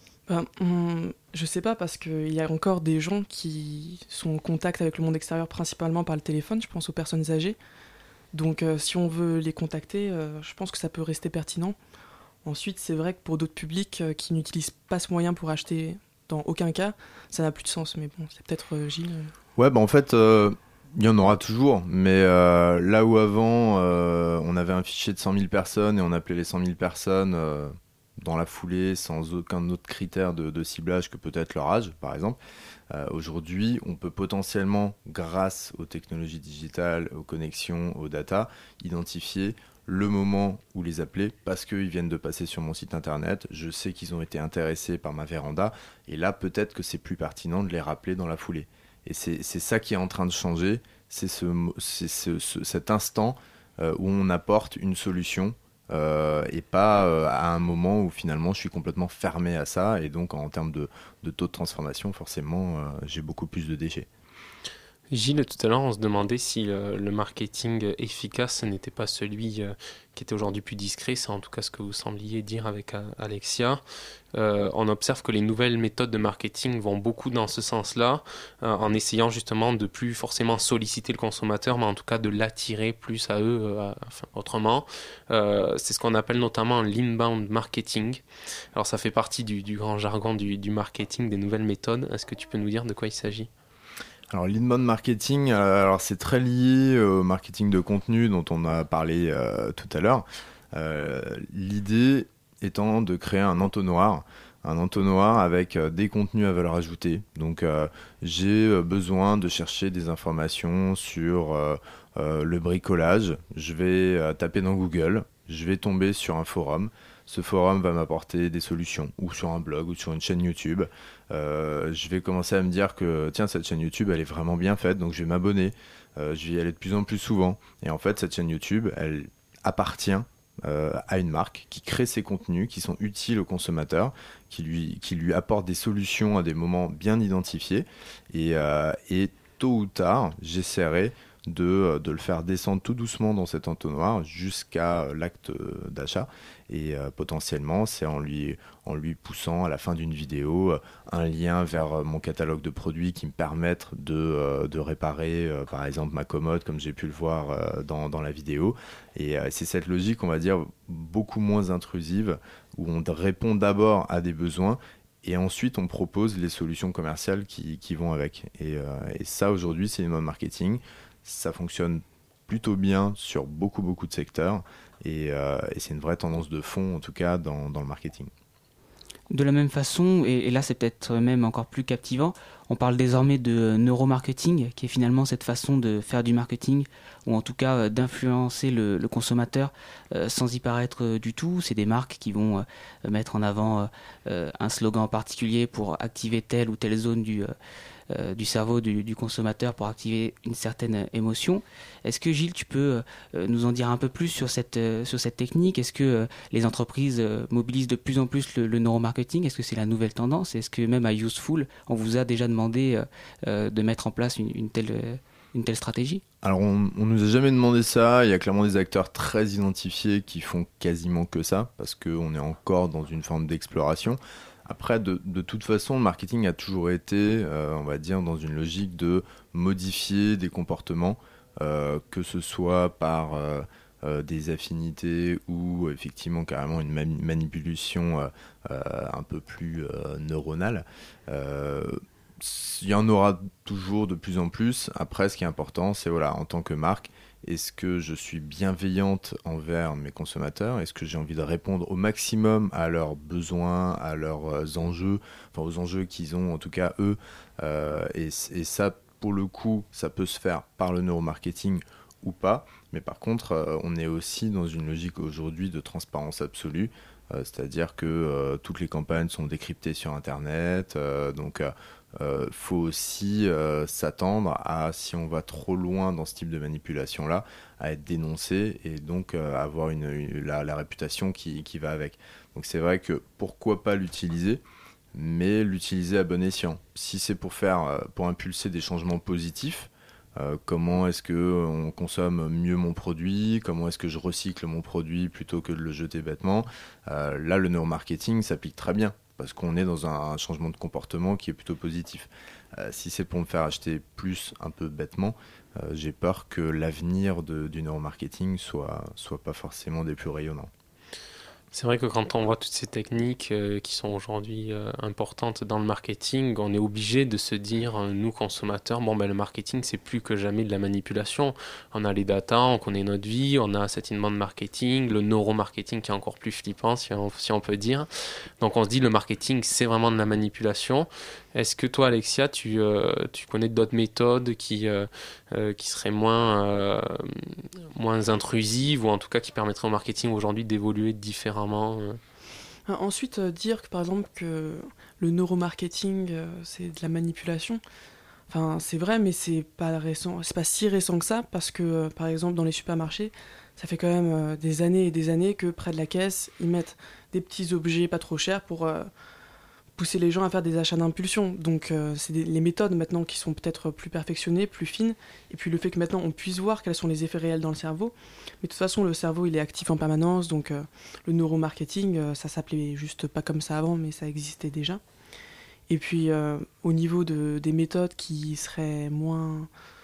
Je sais pas, parce qu'il y a encore des gens qui sont en contact avec le monde extérieur principalement par le téléphone, je pense aux personnes âgées. Donc si on veut les contacter, je pense que ça peut rester pertinent. Ensuite, c'est vrai que pour d'autres publics qui n'utilisent pas ce moyen pour acheter, dans aucun cas, ça n'a plus de sens. Mais bon, c'est peut-être Gilles. Ouais, en fait, il y en aura toujours. Mais là où avant, on avait un fichier de 100 000 personnes et on appelait les 100 000 personnes dans la foulée sans aucun autre critère de ciblage que peut-être leur âge, par exemple. Aujourd'hui, on peut potentiellement, grâce aux technologies digitales, aux connexions, aux data, identifier le moment où les appeler parce qu'ils viennent de passer sur mon site internet, je sais qu'ils ont été intéressés par ma véranda, et là peut-être que c'est plus pertinent de les rappeler dans la foulée. Et c'est ça qui est en train de changer, c'est cet instant où on apporte une solution et pas à un moment où finalement je suis complètement fermé à ça, et donc en termes de taux de transformation, forcément j'ai beaucoup plus de déchets. Gilles, tout à l'heure, on se demandait si le marketing efficace n'était pas celui qui était aujourd'hui plus discret. C'est en tout cas ce que vous sembliez dire avec Alexia. On observe que les nouvelles méthodes de marketing vont beaucoup dans ce sens-là, en essayant justement de plus forcément solliciter le consommateur, mais en tout cas de l'attirer plus à eux autrement. C'est ce qu'on appelle notamment l'inbound marketing. Alors ça fait partie du grand jargon du marketing, des nouvelles méthodes. Est-ce que tu peux nous dire de quoi il s'agit ? Alors l'inbound marketing, alors c'est très lié au marketing de contenu dont on a parlé tout à l'heure. L'idée étant de créer un entonnoir avec des contenus à valeur ajoutée. Donc j'ai besoin de chercher des informations sur le bricolage. Je vais taper dans Google, je vais tomber sur un forum. Ce forum va m'apporter des solutions, ou sur un blog, ou sur une chaîne YouTube. Je vais commencer à me dire que tiens, cette chaîne YouTube, elle est vraiment bien faite, donc je vais m'abonner. Je vais y aller de plus en plus souvent. Et en fait, cette chaîne YouTube, elle appartient à une marque qui crée ses contenus qui sont utiles au consommateur, qui lui apportent des solutions à des moments bien identifiés. Et tôt ou tard, j'essaierai de le faire descendre tout doucement dans cet entonnoir jusqu'à l'acte d'achat, et potentiellement c'est en lui poussant à la fin d'une vidéo un lien vers mon catalogue de produits qui me permettent de réparer par exemple ma commode, comme j'ai pu le voir dans la vidéo. Et c'est cette logique, on va dire, beaucoup moins intrusive, où on répond d'abord à des besoins et ensuite on propose les solutions commerciales qui vont avec. Et ça, aujourd'hui, c'est l'inbound marketing. Ça fonctionne plutôt bien sur beaucoup de secteurs, et c'est une vraie tendance de fond, en tout cas dans le marketing. De la même façon, et là c'est peut-être même encore plus captivant, on parle désormais de neuromarketing, qui est finalement cette façon de faire du marketing, ou en tout cas d'influencer le consommateur sans y paraître du tout. C'est des marques qui vont mettre en avant un slogan en particulier pour activer telle ou telle zone du cerveau du consommateur, pour activer une certaine émotion. Est-ce que Gilles, tu peux nous en dire un peu plus sur cette technique ? Est-ce que les entreprises mobilisent de plus en plus le neuromarketing ? Est-ce que c'est la nouvelle tendance ? Est-ce que même à Useful, on vous a déjà demandé de mettre en place une telle stratégie ? Alors on nous a jamais demandé ça. Il y a clairement des acteurs très identifiés qui font quasiment que ça, parce qu'on est encore dans une forme d'exploration. Après, de toute façon, le marketing a toujours été, on va dire, dans une logique de modifier des comportements, que ce soit par des affinités ou effectivement carrément une manipulation un peu plus neuronale. Il y en aura toujours de plus en plus. Après, ce qui est important, c'est voilà, en tant que marque, est-ce que je suis bienveillante envers mes consommateurs ? Est-ce que j'ai envie de répondre au maximum à leurs besoins, à leurs enjeux, enfin aux enjeux qu'ils ont en tout cas eux, et ça, pour le coup, ça peut se faire par le neuromarketing ou pas. Mais par contre, on est aussi dans une logique aujourd'hui de transparence absolue. C'est-à-dire que toutes les campagnes sont décryptées sur Internet, donc faut aussi s'attendre à, si on va trop loin dans ce type de manipulation-là, à être dénoncé et donc avoir la réputation qui va avec. Donc c'est vrai que pourquoi pas l'utiliser, mais l'utiliser à bon escient. Si c'est pour impulser des changements positifs, comment est-ce qu'on consomme mieux mon produit, comment est-ce que je recycle mon produit plutôt que de le jeter bêtement, là le neuromarketing s'applique très bien parce qu'on est dans un changement de comportement qui est plutôt positif. Si c'est pour me faire acheter plus un peu bêtement, j'ai peur que l'avenir du neuromarketing soit pas forcément des plus rayonnants. C'est vrai que quand on voit toutes ces techniques qui sont aujourd'hui importantes dans le marketing, on est obligé de se dire, nous consommateurs, le marketing c'est plus que jamais de la manipulation. On a les data, on connaît notre vie, on a cet inbound marketing, le neuromarketing qui est encore plus flippant si on peut dire. Donc on se dit le marketing c'est vraiment de la manipulation. Est-ce que toi Alexia, tu connais d'autres méthodes qui seraient moins intrusives ou en tout cas qui permettraient au marketing aujourd'hui d'évoluer différemment? Ensuite, dire que par exemple que le neuromarketing c'est de la manipulation, enfin c'est vrai mais c'est pas si récent que ça parce que par exemple dans les supermarchés ça fait quand même des années et des années que près de la caisse ils mettent des petits objets pas trop chers pour pousser les gens à faire des achats d'impulsion. Donc c'est les méthodes maintenant qui sont peut-être plus perfectionnées, plus fines, et puis le fait que maintenant on puisse voir quels sont les effets réels dans le cerveau. Mais de toute façon le cerveau il est actif en permanence, donc le neuromarketing ça s'appelait juste pas comme ça avant, mais ça existait déjà. Et puis au niveau des méthodes qui seraient moins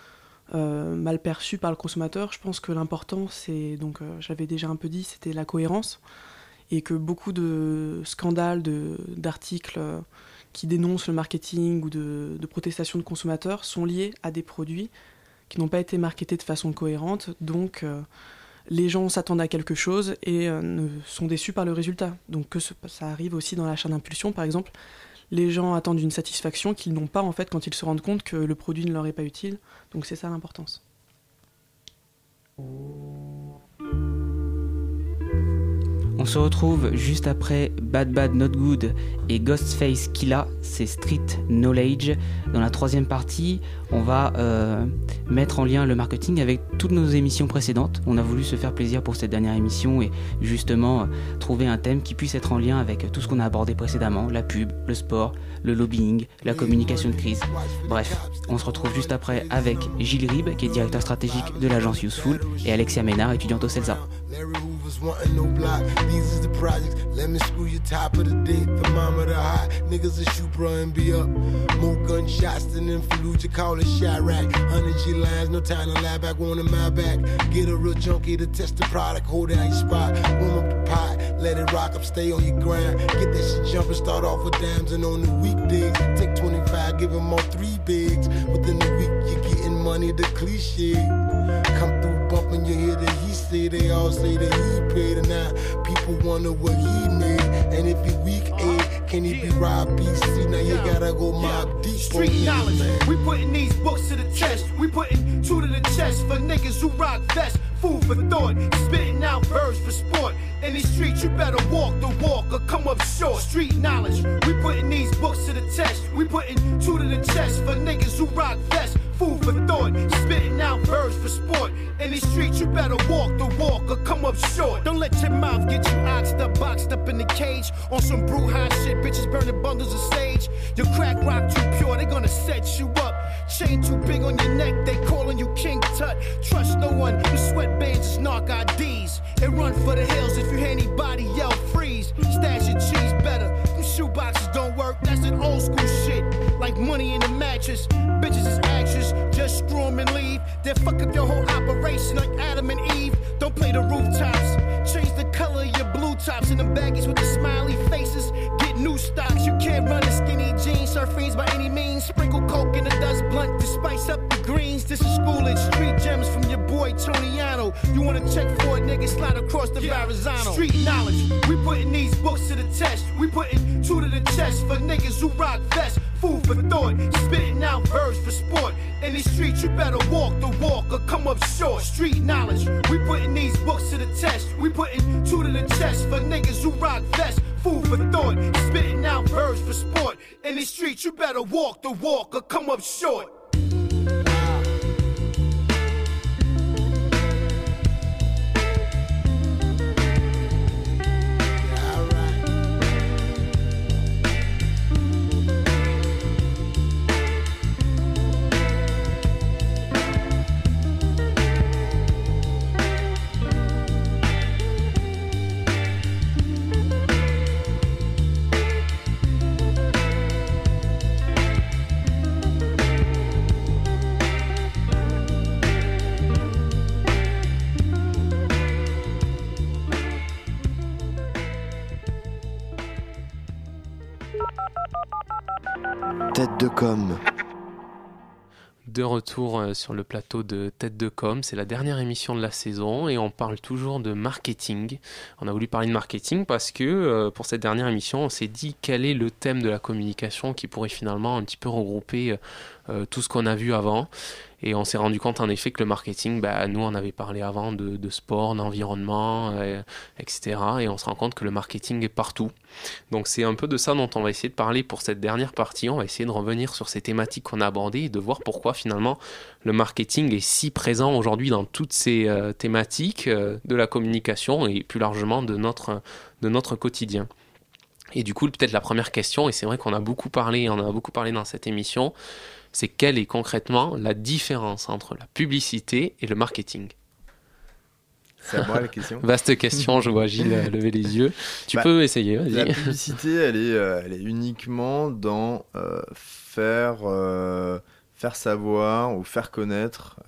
mal perçues par le consommateur, je pense que l'important c'est, donc j'avais déjà un peu dit, c'était la cohérence. Et que beaucoup de scandales, d'articles qui dénoncent le marketing ou de protestations de consommateurs sont liés à des produits qui n'ont pas été marketés de façon cohérente. Donc les gens s'attendent à quelque chose et sont déçus par le résultat. Donc que ça arrive aussi dans l'achat d'impulsion, par exemple. Les gens attendent une satisfaction qu'ils n'ont pas en fait quand ils se rendent compte que le produit ne leur est pas utile. Donc c'est ça l'importance. On se retrouve juste après Bad Bad Not Good et Ghostface Killah, c'est Street Knowledge. Dans la troisième partie, on va mettre en lien le marketing avec toutes nos émissions précédentes. On a voulu se faire plaisir pour cette dernière émission et justement trouver un thème qui puisse être en lien avec tout ce qu'on a abordé précédemment, la pub, le sport, le lobbying, la communication de crise. Bref, on se retrouve juste après avec Gilles Ribes, qui est directeur stratégique de l'agence Useful, et Alexia Ménard, étudiante au CELSA. These is the projects. Let me screw your top of the day. Thermometer high. Niggas will shoot, bro, and be up. More gunshots than in Fallujah. Call it Chirac. 100 G lines, no time to lie back. One in my back. Get a real junkie to test the product. Hold down your spot. Warm up the pot. Let it rock up. Stay on your grind. Get that shit jumping. Start off with dimes and on the weekdays. Take 25, give them all 3 bigs. Within the week, you're getting money. The cliche. Come through bumping, you hear the he say. They all say that he paid, and now people wonder what he made. And if he weak A, can he be Rob BC? Now you gotta go mob deep. Street knowledge, man. We putting these books to the test. We putting 2 to the chest for niggas who rock vests. Food for thought, spitting out verbs for sport. In these streets, you better walk the walk or come up short. Street knowledge, we putting these books to the test. We putting 2 to the chest for niggas who rock vests. Food for thought, spitting out verbs for sport. In these streets, you better walk the walk or come up short. Don't let your mouth get you oxed up, boxed up in the cage. On some brew high shit, bitches burning bundles of sage. Your crack rock too pure, they gonna set you up. Chain too big on your neck, they calling you King Tut. Trust no one, you sweatbands is narc IDs. And run for the hills if you hear anybody yell freeze. Stash your cheese better, them shoeboxes don't work, that's an old school shit. Like money in the mattress, bitches is actors, just screw them and leave. Then fuck up your whole operation like Adam and Eve. Don't play the rooftops, change the color of your blue tops. And them baggies with the smiley faces, get new stocks. You can't run the skinny jeans, surf fiends by any means. Sprinkle coke in the dust blunt to spice up the greens. This is Schoolage, street gems from your boy Toniano. You wanna check for it, nigga, slide across the Verrazano. Street knowledge, we putting these books to the test. We putting 2 to the chest for niggas who rock vests. Food for thought, spitting out verbs for sport. In these streets, you better walk the walk or come up short. Street knowledge, we putting these books to the test. We putting 2 to the chest for niggas who rock vests. food for thought. Spitting out verbs for sport. In these streets, you better walk the walk or come up short. Tête de com. De retour sur le plateau de Tête de com, c'est la dernière émission de la saison et on parle toujours de marketing. On a voulu parler de marketing parce que pour cette dernière émission, on s'est dit quel est le thème de la communication qui pourrait finalement un petit peu regrouper tout ce qu'on a vu avant. Et on s'est rendu compte en effet que le marketing, nous on avait parlé avant de sport, d'environnement, etc. Et on se rend compte que le marketing est partout. Donc c'est un peu de ça dont on va essayer de parler pour cette dernière partie. On va essayer de revenir sur ces thématiques qu'on a abordées et de voir pourquoi finalement le marketing est si présent aujourd'hui dans toutes ces thématiques de la communication et plus largement de notre quotidien. Et du coup, peut-être la première question, et c'est vrai qu'on a beaucoup parlé dans cette émission, c'est quelle est concrètement la différence entre la publicité et le marketing ? C'est à moi la question. Vaste question, je vois Gilles lever les yeux. Tu peux essayer, vas-y. La publicité, elle est uniquement dans faire savoir ou faire connaître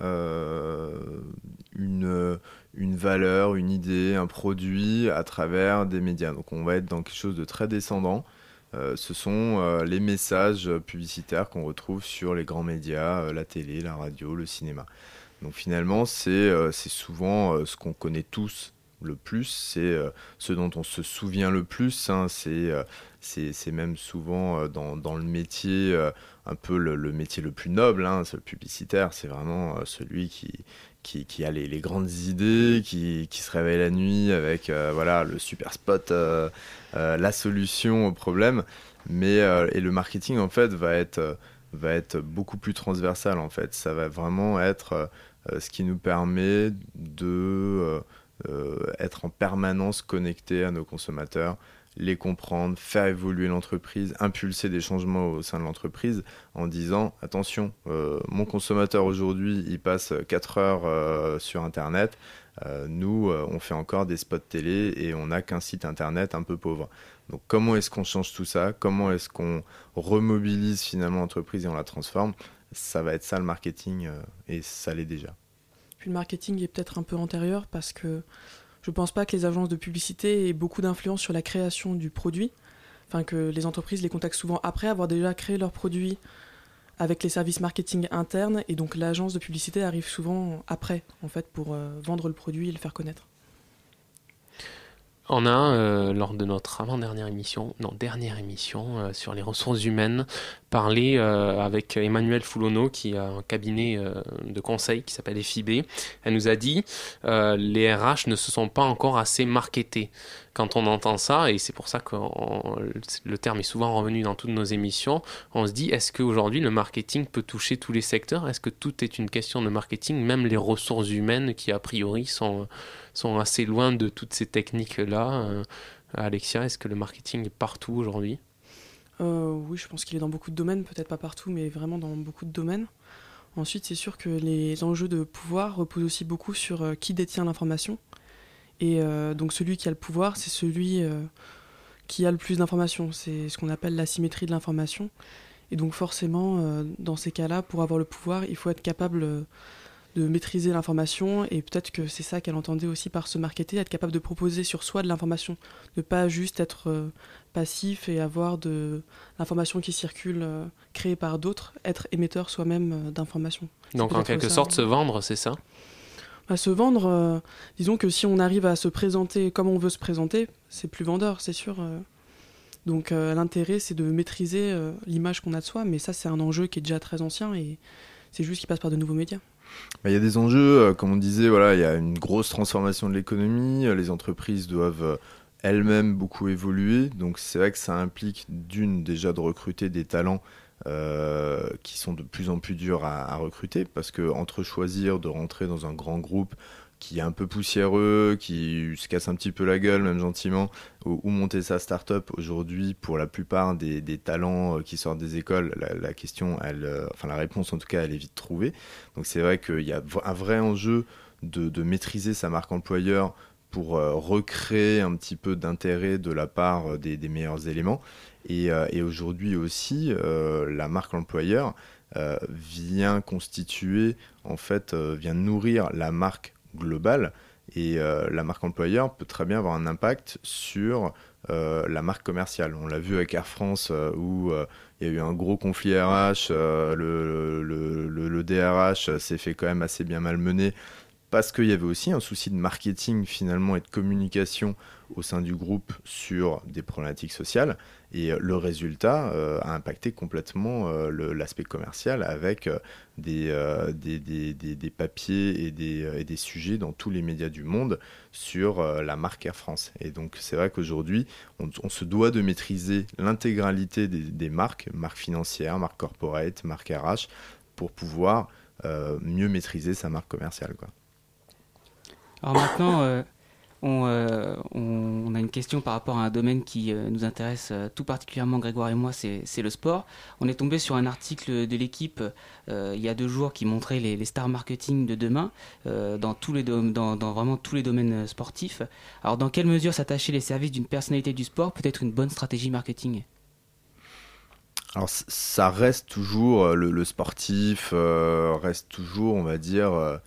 une valeur, une idée, un produit à travers des médias. Donc on va être dans quelque chose de très descendant. Ce sont les messages publicitaires qu'on retrouve sur les grands médias, la télé, la radio, le cinéma. Donc finalement, c'est souvent ce qu'on connaît tous le plus, c'est ce dont on se souvient le plus. C'est même souvent dans le métier, un peu le métier le plus noble, c'est le publicitaire, c'est vraiment celui qui a les grandes idées, qui se réveille la nuit avec le super spot, la solution au problème. Et le marketing en fait va être beaucoup plus transversal en fait. Ça va vraiment être ce qui nous permet de être en permanence connecté à nos consommateurs, les comprendre, faire évoluer l'entreprise, impulser des changements au sein de l'entreprise en disant attention, mon consommateur aujourd'hui il passe 4 heures sur internet, nous on fait encore des spots télé et on n'a qu'un site internet un peu pauvre. Donc comment est-ce qu'on change tout ça ? Comment est-ce qu'on remobilise finalement l'entreprise et on la transforme ? Ça va être ça le marketing et ça l'est déjà. Puis le marketing est peut-être un peu antérieur parce que je ne pense pas que les agences de publicité aient beaucoup d'influence sur la création du produit. Enfin, que les entreprises les contactent souvent après avoir déjà créé leur produit avec les services marketing internes. Et donc l'agence de publicité arrive souvent après, en fait, pour vendre le produit et le faire connaître. On a, lors de notre dernière émission sur les ressources humaines, parlé avec Emmanuelle Foulonneau qui a un cabinet de conseil qui s'appelle FIB. Elle nous a dit les RH ne se sont pas encore assez marketés. Quand on entend ça, et c'est pour ça que le terme est souvent revenu dans toutes nos émissions, on se dit est-ce qu'aujourd'hui le marketing peut toucher tous les secteurs ? Est-ce que tout est une question de marketing ? Même les ressources humaines qui a priori sont assez loin de toutes ces techniques-là. Alexia, est-ce que le marketing est partout aujourd'hui ? Oui, je pense qu'il est dans beaucoup de domaines, peut-être pas partout, mais vraiment dans beaucoup de domaines. Ensuite, c'est sûr que les enjeux de pouvoir reposent aussi beaucoup sur qui détient l'information. Et donc celui qui a le pouvoir, c'est celui qui a le plus d'informations. C'est ce qu'on appelle l'asymétrie de l'information. Et donc forcément, dans ces cas-là, pour avoir le pouvoir, il faut être capable de maîtriser l'information, et peut-être que c'est ça qu'elle entendait aussi par se marketer, être capable de proposer sur soi de l'information, ne pas juste être passif et avoir de l'information qui circule créée par d'autres, être émetteur soi-même d'informations. Donc en quelque sorte se vendre, c'est ça ? Se vendre, disons que si on arrive à se présenter comme on veut se présenter, c'est plus vendeur, c'est sûr. Donc l'intérêt, c'est de maîtriser l'image qu'on a de soi, mais ça c'est un enjeu qui est déjà très ancien et c'est juste qu'il passe par de nouveaux médias. Il y a des enjeux, comme on disait, il y a une grosse transformation de l'économie, les entreprises doivent elle-même beaucoup évolué, donc c'est vrai que ça implique déjà de recruter des talents qui sont de plus en plus durs à recruter, parce que entre choisir de rentrer dans un grand groupe qui est un peu poussiéreux, qui se casse un petit peu la gueule, même gentiment, ou monter sa start-up, aujourd'hui, pour la plupart des talents qui sortent des écoles, la question, la réponse en tout cas, elle est vite trouvée. Donc c'est vrai qu'il y a un vrai enjeu de maîtriser sa marque employeur pour recréer un petit peu d'intérêt de la part des meilleurs éléments. Et aujourd'hui aussi, la marque employeur vient constituer, en fait, vient nourrir la marque globale, et la marque employeur peut très bien avoir un impact sur la marque commerciale. On l'a vu avec Air France où il y a eu un gros conflit RH, le DRH s'est fait quand même assez bien malmener, parce qu'il y avait aussi un souci de marketing finalement et de communication au sein du groupe sur des problématiques sociales, et le résultat a impacté complètement l'aspect commercial avec des papiers et des sujets dans tous les médias du monde sur la marque Air France. Et donc c'est vrai qu'aujourd'hui on se doit de maîtriser l'intégralité des marques financières, marques corporate, marques RH, pour pouvoir mieux maîtriser sa marque commerciale, quoi. Alors maintenant, on a une question par rapport à un domaine qui nous intéresse tout particulièrement, Grégoire et moi, c'est le sport. On est tombé sur un article de l'équipe il y a 2 jours qui montrait les stars marketing de demain dans vraiment tous les domaines sportifs. Alors dans quelle mesure s'attacher les services d'une personnalité du sport peut être une bonne stratégie marketing ? Alors ça reste toujours, le sportif reste toujours, on va dire,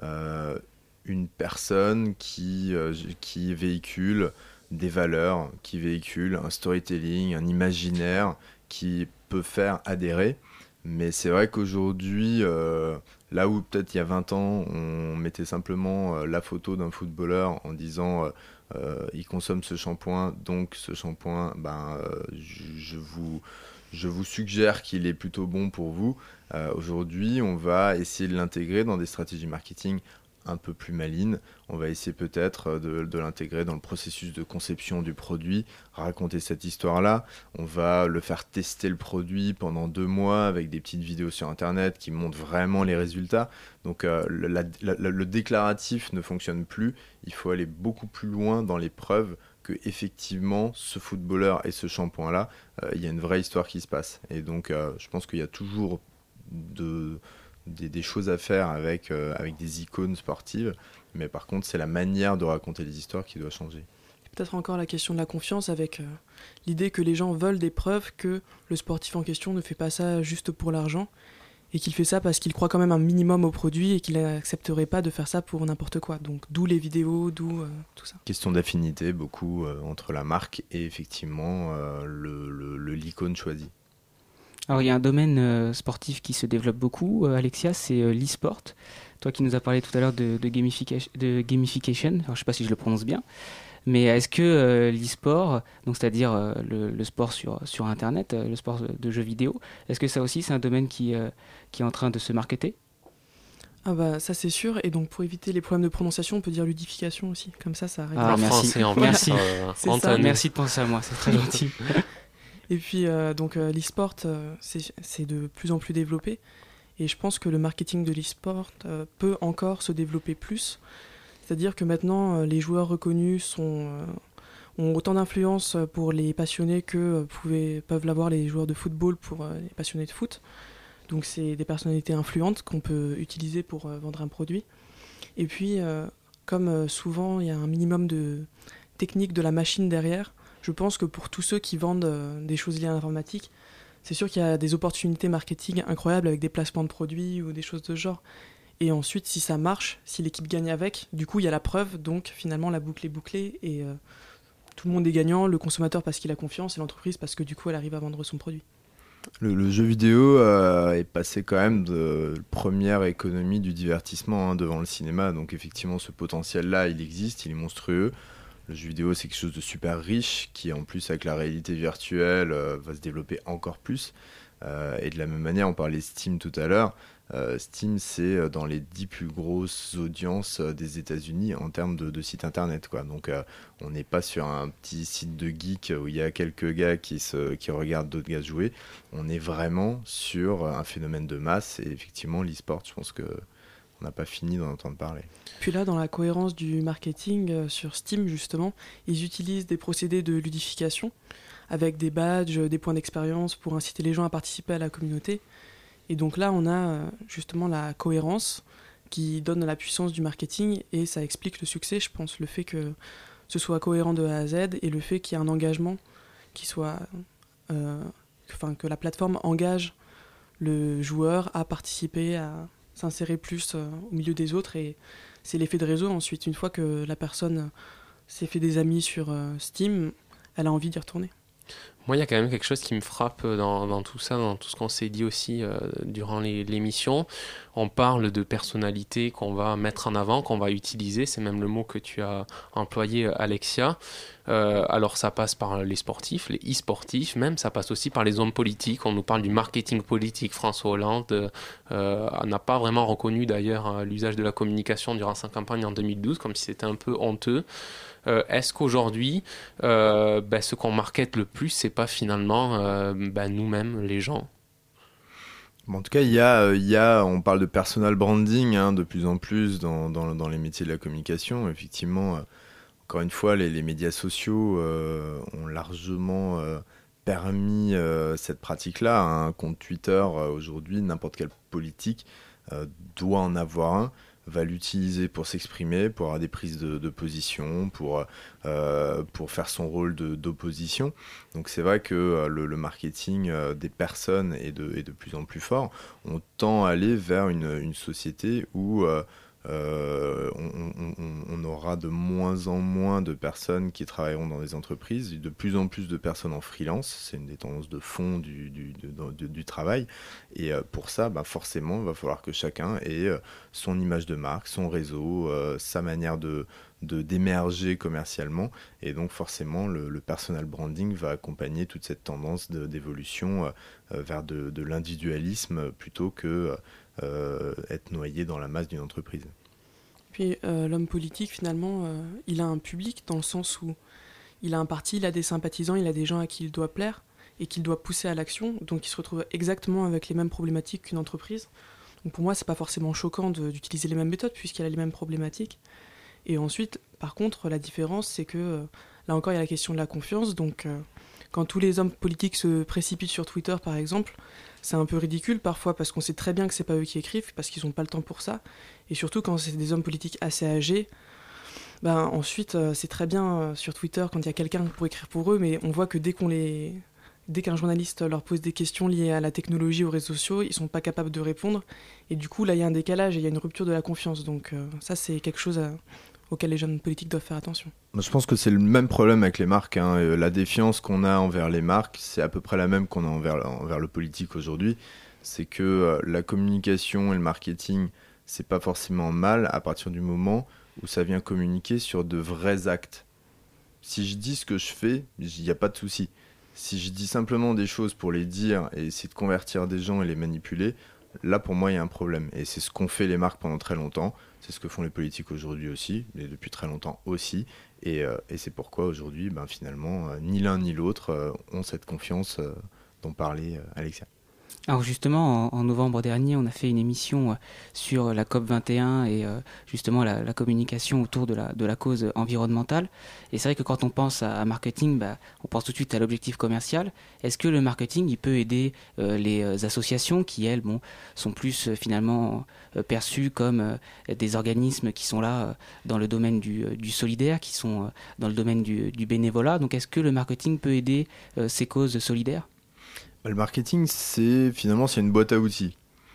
une personne qui véhicule des valeurs, qui véhicule un storytelling, un imaginaire qui peut faire adhérer. Mais c'est vrai qu'aujourd'hui, là où peut-être il y a 20 ans, on mettait simplement la photo d'un footballeur en disant il consomme ce shampoing, donc ce shampoing, je vous suggère qu'il est plutôt bon pour vous. Aujourd'hui, on va essayer de l'intégrer dans des stratégies marketing un peu plus maline. On va essayer peut-être de l'intégrer dans le processus de conception du produit, raconter cette histoire-là. On va le faire tester le produit pendant 2 mois avec des petites vidéos sur Internet qui montrent vraiment les résultats. Donc le déclaratif ne fonctionne plus. Il faut aller beaucoup plus loin dans les preuves que effectivement ce footballeur et ce shampoing-là, il y a une vraie histoire qui se passe. Et donc je pense qu'il y a toujours des choses à faire avec des icônes sportives, mais par contre c'est la manière de raconter les histoires qui doit changer. Peut-être encore la question de la confiance, avec l'idée que les gens veulent des preuves que le sportif en question ne fait pas ça juste pour l'argent, et qu'il fait ça parce qu'il croit quand même un minimum au produit et qu'il n'accepterait pas de faire ça pour n'importe quoi. Donc d'où les vidéos, d'où tout ça. Question d'affinité beaucoup entre la marque et effectivement l'icône choisie. Alors il y a un domaine sportif qui se développe beaucoup, Alexia, c'est l'e-sport. Toi qui nous as parlé tout à l'heure de gamification, alors je ne sais pas si je le prononce bien, mais est-ce que l'e-sport, donc c'est-à-dire le sport sur Internet, le sport de jeux vidéo, est-ce que ça aussi c'est un domaine qui est en train de se marketer ? Ah bah ça c'est sûr, et donc pour éviter les problèmes de prononciation, on peut dire ludification aussi, comme ça arrive. Ah merci, merci. Merci de penser à moi, c'est très gentil. Et puis donc l'e-sport, c'est de plus en plus développé. Et je pense que le marketing de l'e-sport peut encore se développer plus. C'est-à-dire que maintenant, les joueurs reconnus ont autant d'influence pour les passionnés que peuvent l'avoir les joueurs de football pour les passionnés de foot. Donc c'est des personnalités influentes qu'on peut utiliser pour vendre un produit. Et puis, comme souvent, il y a un minimum de technique de la machine derrière, je pense que pour tous ceux qui vendent des choses liées à l'informatique, c'est sûr qu'il y a des opportunités marketing incroyables avec des placements de produits ou des choses de ce genre. Et ensuite, si ça marche, si l'équipe gagne avec, du coup, il y a la preuve, donc finalement, la boucle est bouclée et tout le monde est gagnant, le consommateur parce qu'il a confiance et l'entreprise parce que du coup, elle arrive à vendre son produit. Le jeu vidéo est passé quand même de première économie du divertissement devant le cinéma, donc effectivement, ce potentiel-là, il existe, il est monstrueux. Le jeu vidéo, c'est quelque chose de super riche qui, en plus, avec la réalité virtuelle, va se développer encore plus. Et de la même manière, on parlait Steam tout à l'heure. Steam, c'est dans les 10 plus grosses audiences des États-Unis en termes de site internet, quoi. Donc, on n'est pas sur un petit site de geek où il y a quelques gars qui regardent d'autres gars jouer. On est vraiment sur un phénomène de masse. Et effectivement, l'e-sport, je pense qu'on n'a pas fini d'en entendre parler. Puis là, dans la cohérence du marketing sur Steam, justement, ils utilisent des procédés de ludification avec des badges, des points d'expérience pour inciter les gens à participer à la communauté. Et donc là, on a justement la cohérence qui donne la puissance du marketing et ça explique le succès, je pense, le fait que ce soit cohérent de A à Z et le fait qu'il y ait un engagement qui soit... que la plateforme engage le joueur à participer, à s'insérer plus au milieu des autres. Et c'est l'effet de réseau. Ensuite, une fois que la personne s'est fait des amis sur Steam, elle a envie d'y retourner. Moi, il y a quand même quelque chose qui me frappe dans tout ça, dans tout ce qu'on s'est dit aussi durant l'émission. On parle de personnalité qu'on va mettre en avant, qu'on va utiliser. C'est même le mot que tu as employé, Alexia. Alors, ça passe par les sportifs, les e-sportifs, même. Ça passe aussi par les hommes politiques. On nous parle du marketing politique. François Hollande n'a pas vraiment reconnu, d'ailleurs, l'usage de la communication durant sa campagne en 2012, comme si c'était un peu honteux. Est-ce qu'aujourd'hui, ce qu'on market le plus, c'est pas finalement nous-mêmes, les gens? En tout cas, il y a, on parle de personal branding de plus en plus dans les métiers de la communication. Effectivement, encore une fois, les médias sociaux ont largement permis cette pratique-là. Un compte Twitter, aujourd'hui, n'importe quel politique doit en avoir un, va l'utiliser pour s'exprimer, pour avoir des prises de position, pour faire son rôle d'opposition. Donc c'est vrai que le marketing des personnes est de plus en plus fort. On tend à aller vers une société où on aura de moins en moins de personnes qui travailleront dans des entreprises, de plus en plus de personnes en freelance. C'est une des tendances de fond du travail. Et pour ça, forcément, il va falloir que chacun ait son image de marque, son réseau, sa manière d'émerger commercialement. Et donc forcément, le personal branding va accompagner toute cette tendance d'évolution vers de l'individualisme plutôt que être noyé dans la masse d'une entreprise. Puis l'homme politique, finalement, il a un public dans le sens où il a un parti, il a des sympathisants, il a des gens à qui il doit plaire et qu'il doit pousser à l'action. Donc il se retrouve exactement avec les mêmes problématiques qu'une entreprise. Donc pour moi, c'est pas forcément choquant d'utiliser les mêmes méthodes puisqu'il a les mêmes problématiques. Et ensuite, par contre, la différence, c'est que là encore, il y a la question de la confiance. Donc quand tous les hommes politiques se précipitent sur Twitter, par exemple, c'est un peu ridicule parfois parce qu'on sait très bien que c'est pas eux qui écrivent, parce qu'ils n'ont pas le temps pour ça. Et surtout quand c'est des hommes politiques assez âgés, ensuite c'est très bien sur Twitter quand il y a quelqu'un pour écrire pour eux, mais on voit que dès qu'un journaliste leur pose des questions liées à la technologie, aux réseaux sociaux, ils sont pas capables de répondre. Et du coup là il y a un décalage et il y a une rupture de la confiance. Donc ça c'est quelque chose auquel les jeunes politiques doivent faire attention. Je pense que c'est le même problème avec les marques. La défiance qu'on a envers les marques, c'est à peu près la même qu'on a envers le politique aujourd'hui. C'est que la communication et le marketing, c'est pas forcément mal à partir du moment où ça vient communiquer sur de vrais actes. Si je dis ce que je fais, il n'y a pas de souci. Si je dis simplement des choses pour les dire et essayer de convertir des gens et les manipuler, là pour moi il y a un problème. Et c'est ce qu'ont fait les marques pendant très longtemps. C'est ce que font les politiques aujourd'hui aussi, et depuis très longtemps aussi. Et c'est pourquoi aujourd'hui, finalement, ni l'un ni l'autre ont cette confiance dont parlait Alexia. Alors justement, en novembre dernier, on a fait une émission sur la COP21 et justement la communication autour de la cause environnementale. Et c'est vrai que quand on pense à marketing, on pense tout de suite à l'objectif commercial. Est-ce que le marketing, il peut aider les associations qui, elles, sont plus finalement perçues comme des organismes qui sont là dans le domaine du solidaire, qui sont dans le domaine du bénévolat. Donc est-ce que le marketing peut aider ces causes solidaires ? Le marketing, c'est une boîte à outils.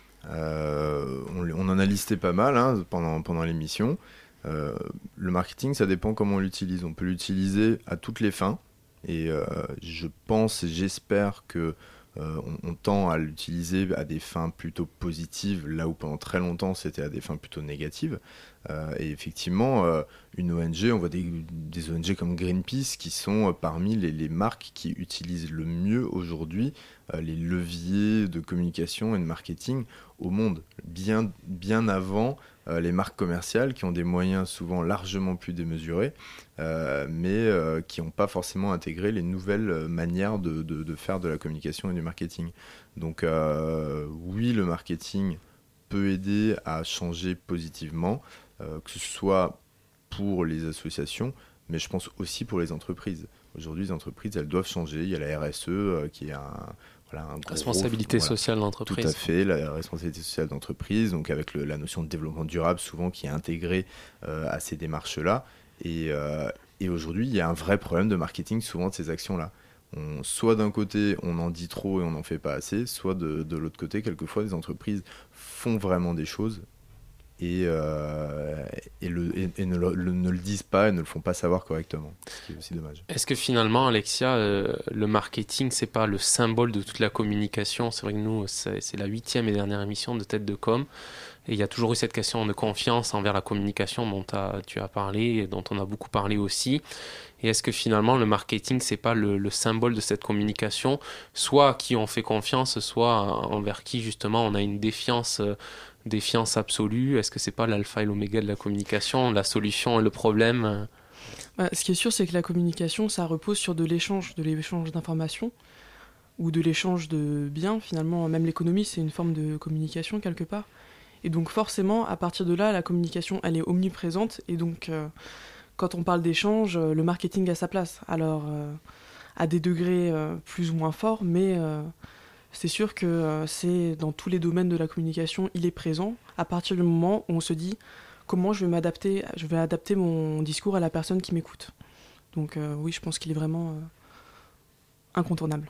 On en a listé pas mal pendant l'émission. Le marketing, ça dépend comment on l'utilise. On peut l'utiliser à toutes les fins. Et je pense et j'espère que on tend à l'utiliser à des fins plutôt positives, là où pendant très longtemps c'était à des fins plutôt négatives. Et effectivement, une ONG, on voit des ONG comme Greenpeace qui sont parmi les marques qui utilisent le mieux aujourd'hui les leviers de communication et de marketing au monde, bien avant les marques commerciales qui ont des moyens souvent largement plus démesurés, mais qui n'ont pas forcément intégré les nouvelles manières de faire de la communication et du marketing. Donc oui, le marketing peut aider à changer positivement, que ce soit pour les associations, mais je pense aussi pour les entreprises. Aujourd'hui, les entreprises, elles doivent changer. Il y a la RSE qui est un gros responsabilité sociale d'entreprise. Tout à fait, la responsabilité sociale d'entreprise, donc avec la notion de développement durable souvent qui est intégrée à ces démarches-là. Et aujourd'hui, il y a un vrai problème de marketing souvent de ces actions-là. Soit d'un côté, on en dit trop et on n'en fait pas assez, soit de l'autre côté, quelquefois, les entreprises font vraiment des choses et ne le disent pas et ne le font pas savoir correctement, ce qui est aussi dommage. Est-ce que finalement, Alexia, le marketing, c'est pas le symbole de toute la communication? C'est vrai que nous, c'est la 8e et dernière émission de Tête de Com, et il y a toujours eu cette question de confiance envers la communication dont tu as parlé et dont on a beaucoup parlé aussi. Et est-ce que finalement, le marketing, c'est pas le symbole de cette communication, soit à qui on fait confiance, soit envers qui justement on a une défiance absolue? Est-ce que c'est pas l'alpha et l'oméga de la communication, la solution et le problème? Ce qui est sûr, c'est que la communication, ça repose sur de l'échange d'informations ou de l'échange de biens. Finalement, même l'économie, c'est une forme de communication quelque part. Et donc forcément, à partir de là, la communication, elle est omniprésente. Et donc, quand on parle d'échange, le marketing a sa place. Alors, à des degrés plus ou moins forts, mais c'est sûr que c'est dans tous les domaines de la communication, il est présent. À partir du moment où on se dit comment je vais adapter mon discours à la personne qui m'écoute. Donc oui, je pense qu'il est vraiment incontournable.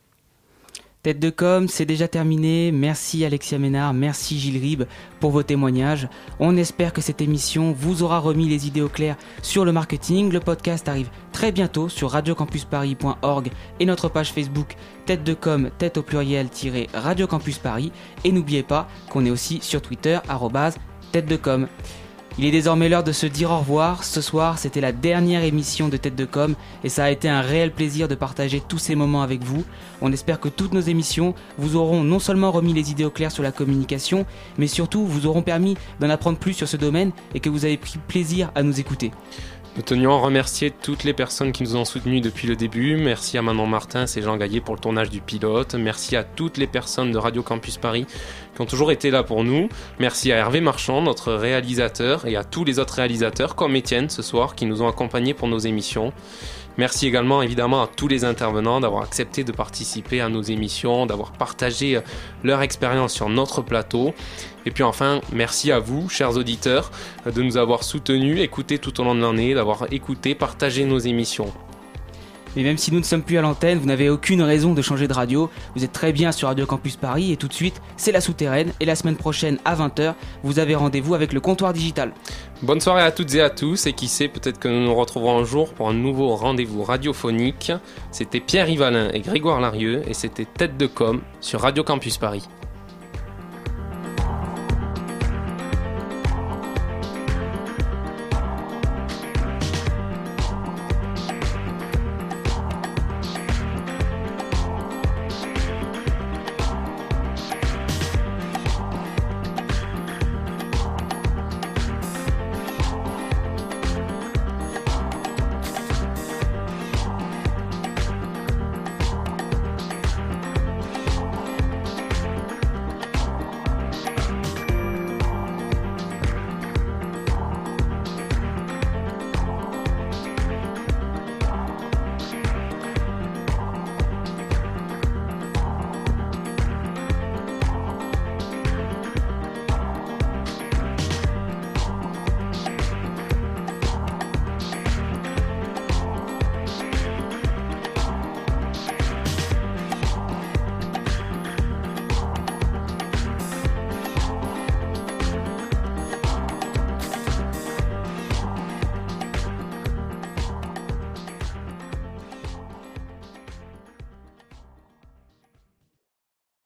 Tête de com, c'est déjà terminé. Merci Alexia Ménard, merci Gilles Ribes pour vos témoignages. On espère que cette émission vous aura remis les idées au clair sur le marketing. Le podcast arrive très bientôt sur radiocampusparis.org et notre page Facebook Tête de com, tête au pluriel Radio Campus Paris. Et n'oubliez pas qu'on est aussi sur Twitter @Tête de com. Il est désormais l'heure de se dire au revoir. Ce soir, c'était la dernière émission de Tête de Com et ça a été un réel plaisir de partager tous ces moments avec vous. On espère que toutes nos émissions vous auront non seulement remis les idées au clair sur la communication, mais surtout vous auront permis d'en apprendre plus sur ce domaine et que vous avez pris plaisir à nous écouter. Nous tenions à remercier toutes les personnes qui nous ont soutenus depuis le début. Merci à Manon Martin et Jean Gaillet pour le tournage du pilote. Merci à toutes les personnes de Radio Campus Paris qui ont toujours été là pour nous. Merci à Hervé Marchand, notre réalisateur, et à tous les autres réalisateurs, comme Étienne ce soir, qui nous ont accompagnés pour nos émissions. Merci également évidemment à tous les intervenants d'avoir accepté de participer à nos émissions, d'avoir partagé leur expérience sur notre plateau. Et puis enfin, merci à vous, chers auditeurs, de nous avoir soutenus, écoutés tout au long de l'année, d'avoir écouté, partagé nos émissions. Mais même si nous ne sommes plus à l'antenne, vous n'avez aucune raison de changer de radio. Vous êtes très bien sur Radio Campus Paris et tout de suite, c'est La Souterraine. Et la semaine prochaine à 20h, vous avez rendez-vous avec le Comptoir Digital. Bonne soirée à toutes et à tous et qui sait, peut-être que nous nous retrouverons un jour pour un nouveau rendez-vous radiophonique. C'était Pierre Yvalin et Grégoire Larieux et c'était Tête de Com sur Radio Campus Paris.